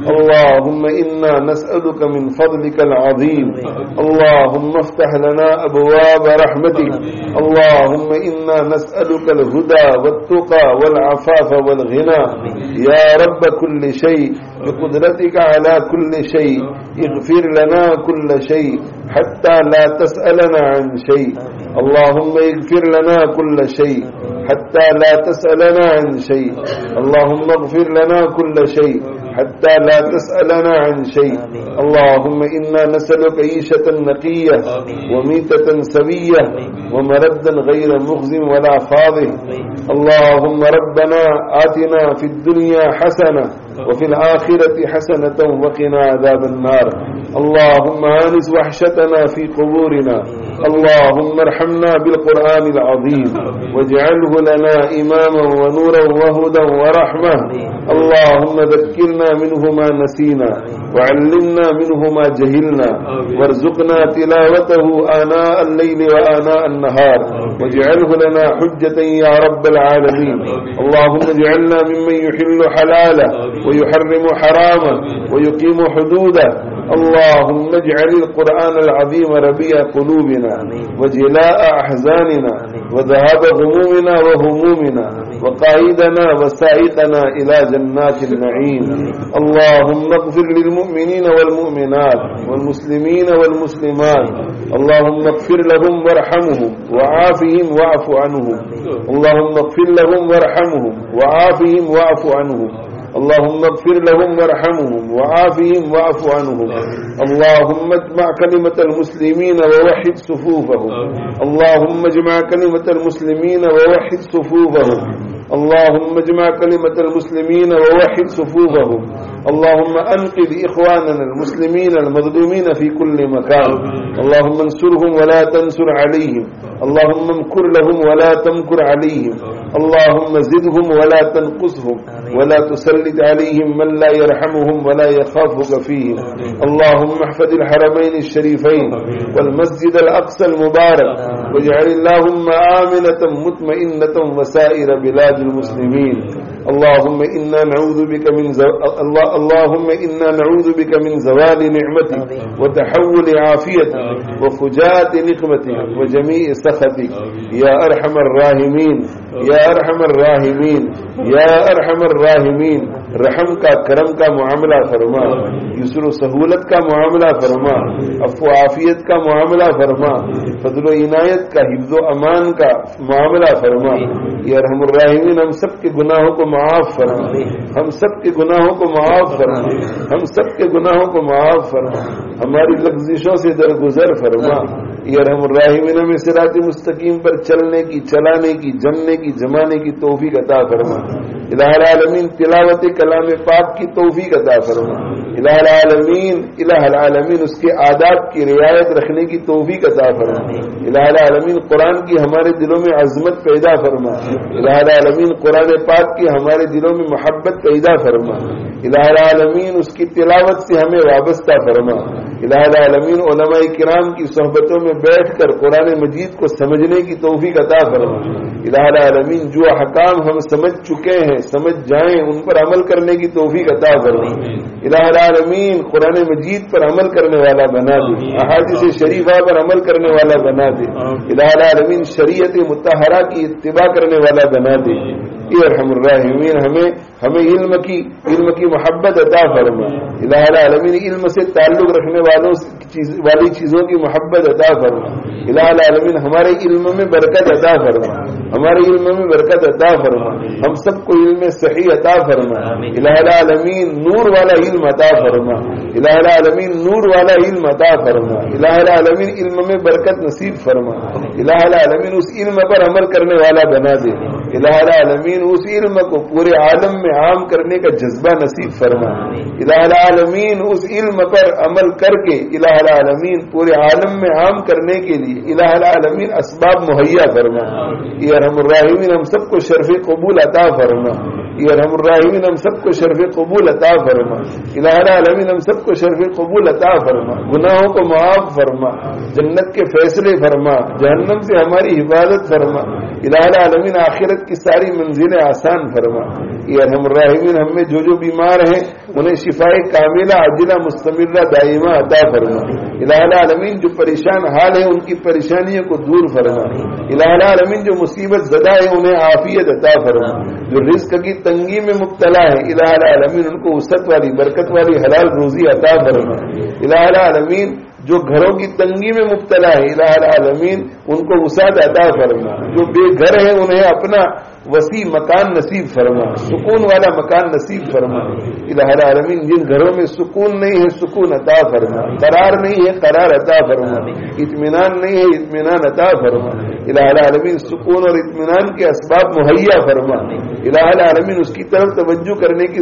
اللهم إنا نسألك من فضلك العظيم. اللهم افتح لنا أبواب رحمتك. اللهم إنا نسألك الهدى والتقى والعفاف والغنى يا رب كل شيء، بقدرتك على كل شيء اغفر لنا كل شيء حتى لا تسألنا عن شيء. اللهم اغفر لنا كل شيء حتى لا تسألنا عن شيء. اللهم اغفر لنا كل شيء حتى لا تسألنا عن شيء. اللهم إنا نسألك عيشة نقية وميتة سوية ومردا غير مخز ولا فاضح. اللهم ربنا آتنا في الدنيا حسنة وفي الآخرة حسنة وقنا عذاب النار. اللهم آنس وحشتنا في قبورنا. اللهم ارحمنا بالقرآن العظيم واجعله لنا إماما ونورا وهدى ورحمة. اللهم ذكرنا منه ما نسينا وعلمنا منه ما جهلنا وارزقنا تلاوته آناء الليل وآناء النهار واجعله لنا حجة يا رب العالمين. اللهم اجعلنا ممن يحل حلاله ويحرم حرامه ويقيم حدوده. اللهم اجعل القرآن العظيم ربيع قلوبنا وجلاء أحزاننا وذهاب غمومنا وهمومنا وقائدنا وسائقنا إلى جنات النعيم. اللهم اغفر للمؤمنين والمؤمنات والمسلمين والمسلمات. اللهم اغفر لهم وارحمهم وعافهم واعف عنهم. اللهم اغفر لهم وارحمهم وعافهم واعف عنهم. اللهم اغفر لهم وارحمهم وعافهم واعف عنهم. اللهم اجمع كلمة المسلمين ووحد صفوفهم. اللهم اجمع كلمة المسلمين ووحد صفوفهم. اللهم اجمع كلمة المسلمين ووحد صفوفهم. اللهم أنقذ إخواننا المسلمين المظلومين في كل مكان. اللهم انصرهم ولا تنصر عليهم. اللهم امكر لهم ولا تمكر عليهم. اللهم زدهم ولا تنقصهم ولا تسلط عليهم من لا يرحمهم ولا يخافك فيهم. اللهم احفظ الحرمين الشريفين والمسجد الأقصى المبارك واجعل اللهم آمنة مطمئنة وسائر بلاد المسلمين. اللهم إنا نعوذ بك من زو... الله... اللهم إنا نعوذ بك من زوال نعمتك وتحول عافيتك وفجاءة نقمتك وجميع سخطك يا أرحم الراحمين या अरहमर राहिमीन या अरहमर राहिमीन रहम का करम का मुआमला फरमा, युसर सहूलत का मुआमला फरमा, अफ़्व आफियत का मुआमला फरमा, फजल इनायत का हिफ्ज़ अमान का मुआमला फरमा। या रहमुर राहिमीन हम सब के गुनाहों को माफ़ फरमा, हम सब के गुनाहों को माफ़ फरमा, हम सब के गुनाहों को माफ़ फरमा, हमारी लग़्ज़िशों से दरगुजर फरमा। या रहमुर राहिमीन हमें सिरात मुस्तकीम पर चलने की, चलाने की, जमने की, जमाने की तौफीक अता फरमा। इलाहुल आलमीन तिलावत कलाम पाक की तौफीक अता फरमा। इलाहुल आलमीन इलाहुल आलमीन उसके आदाब की रियायत रखने की तौफीक अता फरमा। इलाहुल आलमीन कुरान की हमारे दिलों में अज़मत पैदा फरमा। इलाहुल आलमीन कुरान पाक की हमारे दिलों में मोहब्बत पैदा फरमा। इलाहुल आलमीन उसकी तिलावत से हमें वाबस्ता फरमा। इलाहुल आलमीन उलमाए किराम की सोहबतों में बैठकर कुरान मजीद को समझने की तौफीक अता फरमा। इलाहुल आलमीन जो हकाम हम समझ चुके हैं, समझ जाएं, उन पर अमल کرنے کی توفیق عطا فرما. الہ العالمین قرآن مجید پر عمل کرنے والا بنا دے, احادیث شریفہ پر عمل کرنے والا بنا دے. الہ العالمین شریعت مطہرہ کی اتباع کرنے والا بنا دے. اے ارحم الراحمین ہمیں ہمیں علم کی علم کی محبت عطا فرما. الہ العالمین علم سے تعلق رکھنے والوں چیز والی چیزوں کی محبت عطا فرما. الہ العالمین ہمارے علم میں برکت عطا فرما, ہمارے علم میں برکت عطا فرما. ہم سب کو علم صحیح عطا فرما. الہ العالمین نور والا علم عطا فرما. الہ العالمین نور والا علم عطا فرما. الہ العالمین علم میں برکت نصیب فرما. الہ العالمین اس علم پر عمل کرنے والا بنا دے. الہ العالمین اس علم کو پورے عالم میں عام کرنے کا جذبہ نصیب فرما. الہ العالمین اس علم پر عمل کر کے الہ العالمین پورے عالم میں عام کرنے کے لیے الہ العالمین اسباب مہیا فرما. یہ ارحم الراحمین ہم سب کو شرف قبول عطا فرما. یہ ارحم الراحمین ہم سب کو شرف قبول عطا فرما. الہ العالمین ہم سب کو شرف قبول عطا فرما. گناہوں کو معاف فرما, جنت کے فیصلے فرما, جہنم سے ہماری حفاظت فرما. الہ العالمین آخرت کی ساری منزلیں آسان فرما. یہ ارحم الراحمین ہم میں جو جو بیمار ہیں انہیں شفائے کاملہ عاجلہ مستمرہ دائمہ عطا فرما. الہ العالمین جو پریشان حال ہے ان کی پریشانیوں کو دور فرما. الہ العالمین جو مصیبت زدہ ہے انہیں عافیت عطا فرما. جو رزق کی تنگی میں مبتلا ہے الہ العالمین ان کو وسعت والی برکت والی حلال روزی عطا فرما. الہ العالمین جو گھروں کی تنگی میں مبتلا ہے الہ العالمین ان کو وسعت عطا فرما. جو بے گھر ہے انہیں اپنا وسیع مکان نصیب فرما, سکون والا مکان نصیب فرما. الہ العالمین جن گھروں میں سکون نہیں ہے سکون عطا فرما, قرار نہیں ہے قرار عطا فرما, اطمینان نہیں ہے اطمینان عطا فرما. الہ العالمین سکون اور اطمینان کے اسباب مہیا فرما. الہ العالمین اس کی طرف توجہ کرنے کی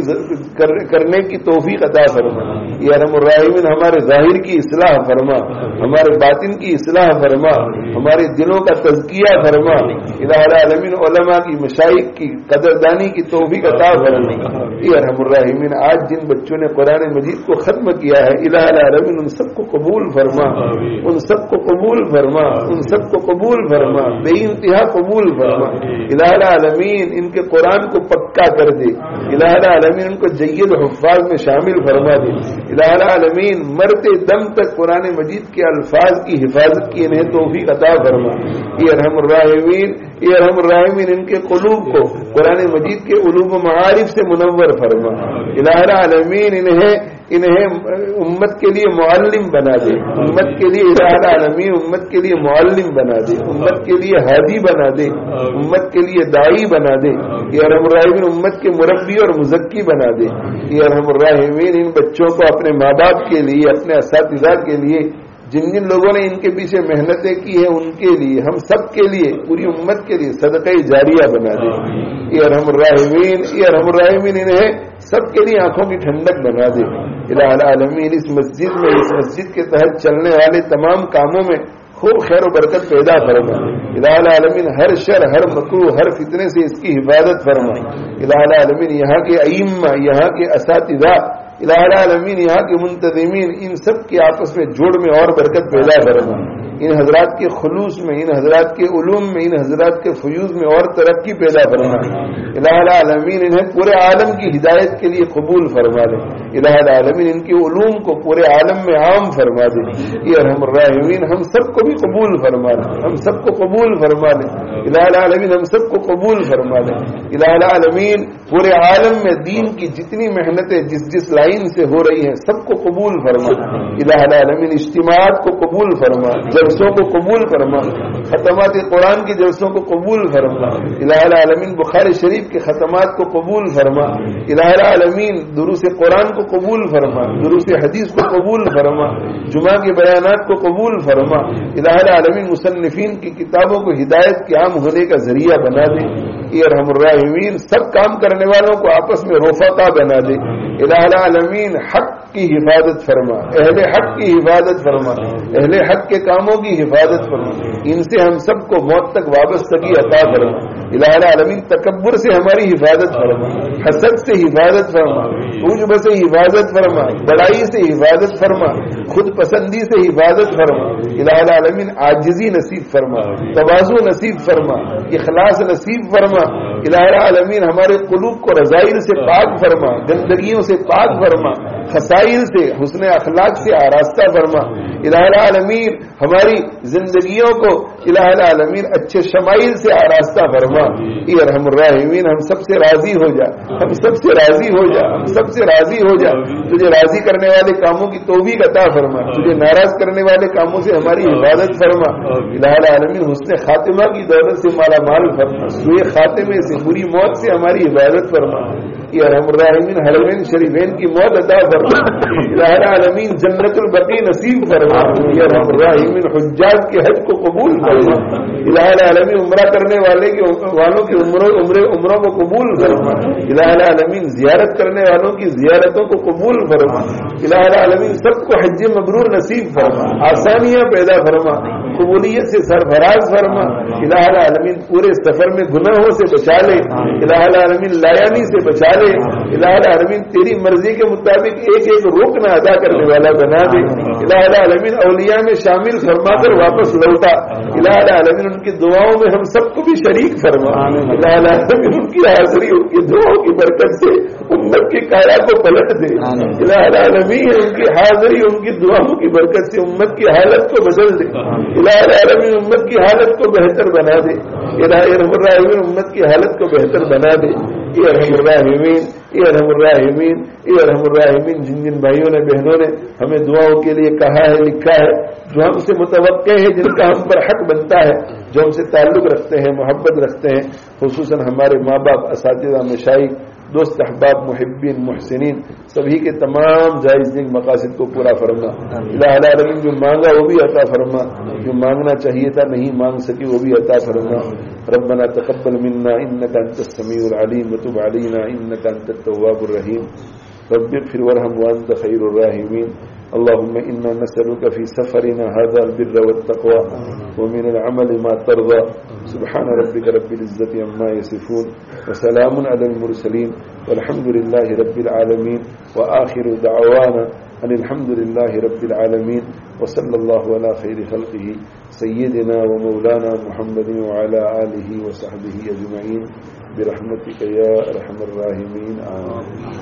کرنے کی توفیق عطا فرما. یہ ارحم الراحمین ہمارے ظاہر کی اصلاح فرما, ہمارے باطن کی اصلاح فرما, ہمارے دلوں کا تزکیہ فرما. الہ العالمین علماء کی مشائخ کی قدردانی کی توفیق عطا فرما. یہ ارحم الراحمین آج جن بچوں نے قرآن مجید کو ختم کیا ہے الہ العالمین ان سب کو قبول فرما, ان سب کو قبول فرما, ان سب کو قبول فرما, بے انتہا قبول فرما. الہ العالمین ان کے قرآن کو پکا کر دے. الہ العالمین ان کو جید حفاظ میں شامل فرما دے. الہ العالمین مرتے دم تک قرآن مجید کے الفاظ کی حفاظت کی انہیں توفیق عطا فرما. یہ ارحم الراحمین یہ ارحم الراحمین ان کے قلوب کو قرآن مجید کے علوم و معارف سے منور فرما. الہ العالمین انہیں انہیں امت کے لیے معلم بنا دے. امت کے لیے الہ العالمین امت کے لیے معلم بنا دے, امت کے لیے ہادی بنا دے, امت کے لیے داعی بنا دے. یہ ارحم الراحمین امت کے مربی اور مزکی بنا دے. یہ ارحم الراحمین ان بچوں کو اپنے ماں باپ کے لیے اپنے اساتذہ کے لیے جن جن لوگوں نے ان کے پیچھے محنتیں کی ہیں ان کے لیے ہم سب کے لیے پوری امت کے لیے صدقہ جاریہ بنا دے. یہ ارحم الراحمین یہ ارحم الراحمین انہیں سب کے لیے آنکھوں کی ٹھنڈک بنا دے. الہ العالمین اس مسجد میں اس مسجد کے تحت چلنے والے تمام کاموں میں خوب خیر و برکت پیدا فرما. الہ العالمین ہر شر ہر مکروہ ہر فتنے سے اس کی حفاظت فرما. الہ العالمین یہاں کے ائمہ یہاں کے اساتذہ الہ العالمین یہاں کے منتظمین ان سب کے آپس میں جوڑ میں اور برکت پیدا فرما. ان حضرات کے خلوص میں ان حضرات کے علوم میں ان حضرات کے فیوز میں اور ترقی پیدا فرما. الہ العالمین انہیں پورے عالم کی ہدایت کے لیے قبول فرما دے. الہ العالمین ان کے علوم کو پورے عالم میں عام فرما دے. یہ ارحم الراحمین ہم سب کو بھی قبول فرما دے, ہم سب کو قبول فرما دے. الہ العالمین ہم سب کو قبول فرما دے. الہ العالمین پورے عالم میں دین کی جتنی محنتیں جس جس لائن سے ہو رہی ہیں سب کو قبول فرما. الہ العالمین اجتماعات کو قبول فرما, جلسوں کو قبول فرما, ختمات قرآن کے جلسوں کو قبول فرما. الہ العالمین بخاری شریف کے ختمات کو قبول فرما. الہ العالمین دروس قرآن کو قبول فرما, دروس حدیث کو قبول فرما, جمعہ کے بیانات کو قبول فرما. الہ العالمین مصنفین کی کتابوں کو ہدایت کے عام ہونے کا ذریعہ بنا دے. یہ ارحم الراحمین سب کام کرنے والوں کو آپس میں رفقا بنا دے. الہ العالمین حق کی حفاظت فرما, اہل حق کی حفاظت فرما, اہل حق کے کاموں گناہوں کی حفاظت فرما، ان سے ہم سب کو موت تک وابستگی عطا فرما، الہ العالمین تکبر سے ہماری حفاظت فرما، حسد سے حفاظت فرما، عجب سے حفاظت فرما، بڑائی سے حفاظت فرما، خود پسندی سے حفاظت فرما، الہ العالمین عاجزی نصیب فرما، تواضع نصیب فرما، اخلاص نصیب فرما، الہ العالمین ہمارے قلوب کو رذائل سے پاک فرما، گندگیوں سے پاک فرما، خسائل سے حسن اخلاق سے آراستہ فرما، الہ العالمین ہماری زندگیوں کو الہ العالمین اچھے شمائل سے آراستہ فرما، اے ارحم الراحمین ہم سب سے راضی ہو جا، ہم سب سے راضی ہو جا، ہم سب سے راضی ہو جا، تجھے راضی کرنے والے کاموں کی توفیق عطا فرما، تجھے ناراض کرنے والے کاموں سے ہماری حفاظت فرما، الہ العالمین حسن خاتمہ کی دولت سے مالا مال فرما، سوئے خاتمے سے بری موت سے ہماری حفاظت فرما، اے ارحم الراحمین حرمین شریفین کی موت عطا فرما، الہ العالمین جنت البقیع نصیب فرما، اے ارحم الراحمین حجاج کے حج کو قبول فرما، الہ العالمین عمرہ کرنے والے کے والوں کی عمروں عمرے عمروں کو قبول فرما، الہ العالمین زیارت کرنے والوں کی زیارتوں کو قبول فرما، الہ العالمین سب کو حج مبرور نصیب فرما، آسانیاں پیدا فرما، قبولیت سے سرفراز فرما، الہ العالمین پورے سفر میں گناہوں سے بچا لے، الہ العالمین لایانی سے بچا لے، الہ العالمین تیری مرضی کے مطابق ایک ایک رکن ادا کرنے والا بنا دے، الہ العالمین اولیاء میں شامل فرما کر واپس لوٹا، الہ العالمین ان کی دعاؤں میں ہم سب کو بھی شریک فرما، الہ العالمین ان کی حاضری ان کی دعاؤں کی برکت سے امت کی کایا کو پلٹ دے، الہ العالمین ان کی حاضری ان کی دعاؤں کی برکت سے امت کی حالت کو بدل دے، الہ العالمین امت کی حالت کو بہتر بنا دے، الہ الراحمین امت کی حالت کو بہتر بنا دے، اے ارحم الراحمین اے ارحم الراحمین اے ارحم الراحمین جن جن بھائیوں نے بہنوں نے ہمیں دعاؤں کے لیے کہا ہے لکھا ہے، جو ہم سے متوقع ہے، جن کا ہم پر حق بنتا ہے، جو ہم سے تعلق رکھتے ہیں محبت رکھتے ہیں، خصوصاً ہمارے ماں باپ اساتذہ مشائخ دوست احباب محبین محسنین سبھی کے تمام جائز نیک مقاصد کو پورا فرما، الہ العالمین جو مانگا وہ بھی عطا فرما، جو مانگنا چاہیے تھا نہیں مانگ سکی وہ بھی عطا فرما، ربنا تقبل منا انك انت السميع العليم وتب علينا انك انت التواب الرحيم، رب اغفر وارحم وانت خير الراحمين، اللهم انا نسألك في سفرنا هذا البر والتقوى ومن العمل ما ترضى، سبحان ربك رب العزة عما يصفون وسلام على المرسلين والحمد لله رب العالمين، وآخر دعوانا ان الحمد لله رب العالمين، وصلى الله على خير خلقه سيدنا ومولانا محمد وعلى آله وصحبه أجمعين برحمتك يا أرحم الراحمين، آمين.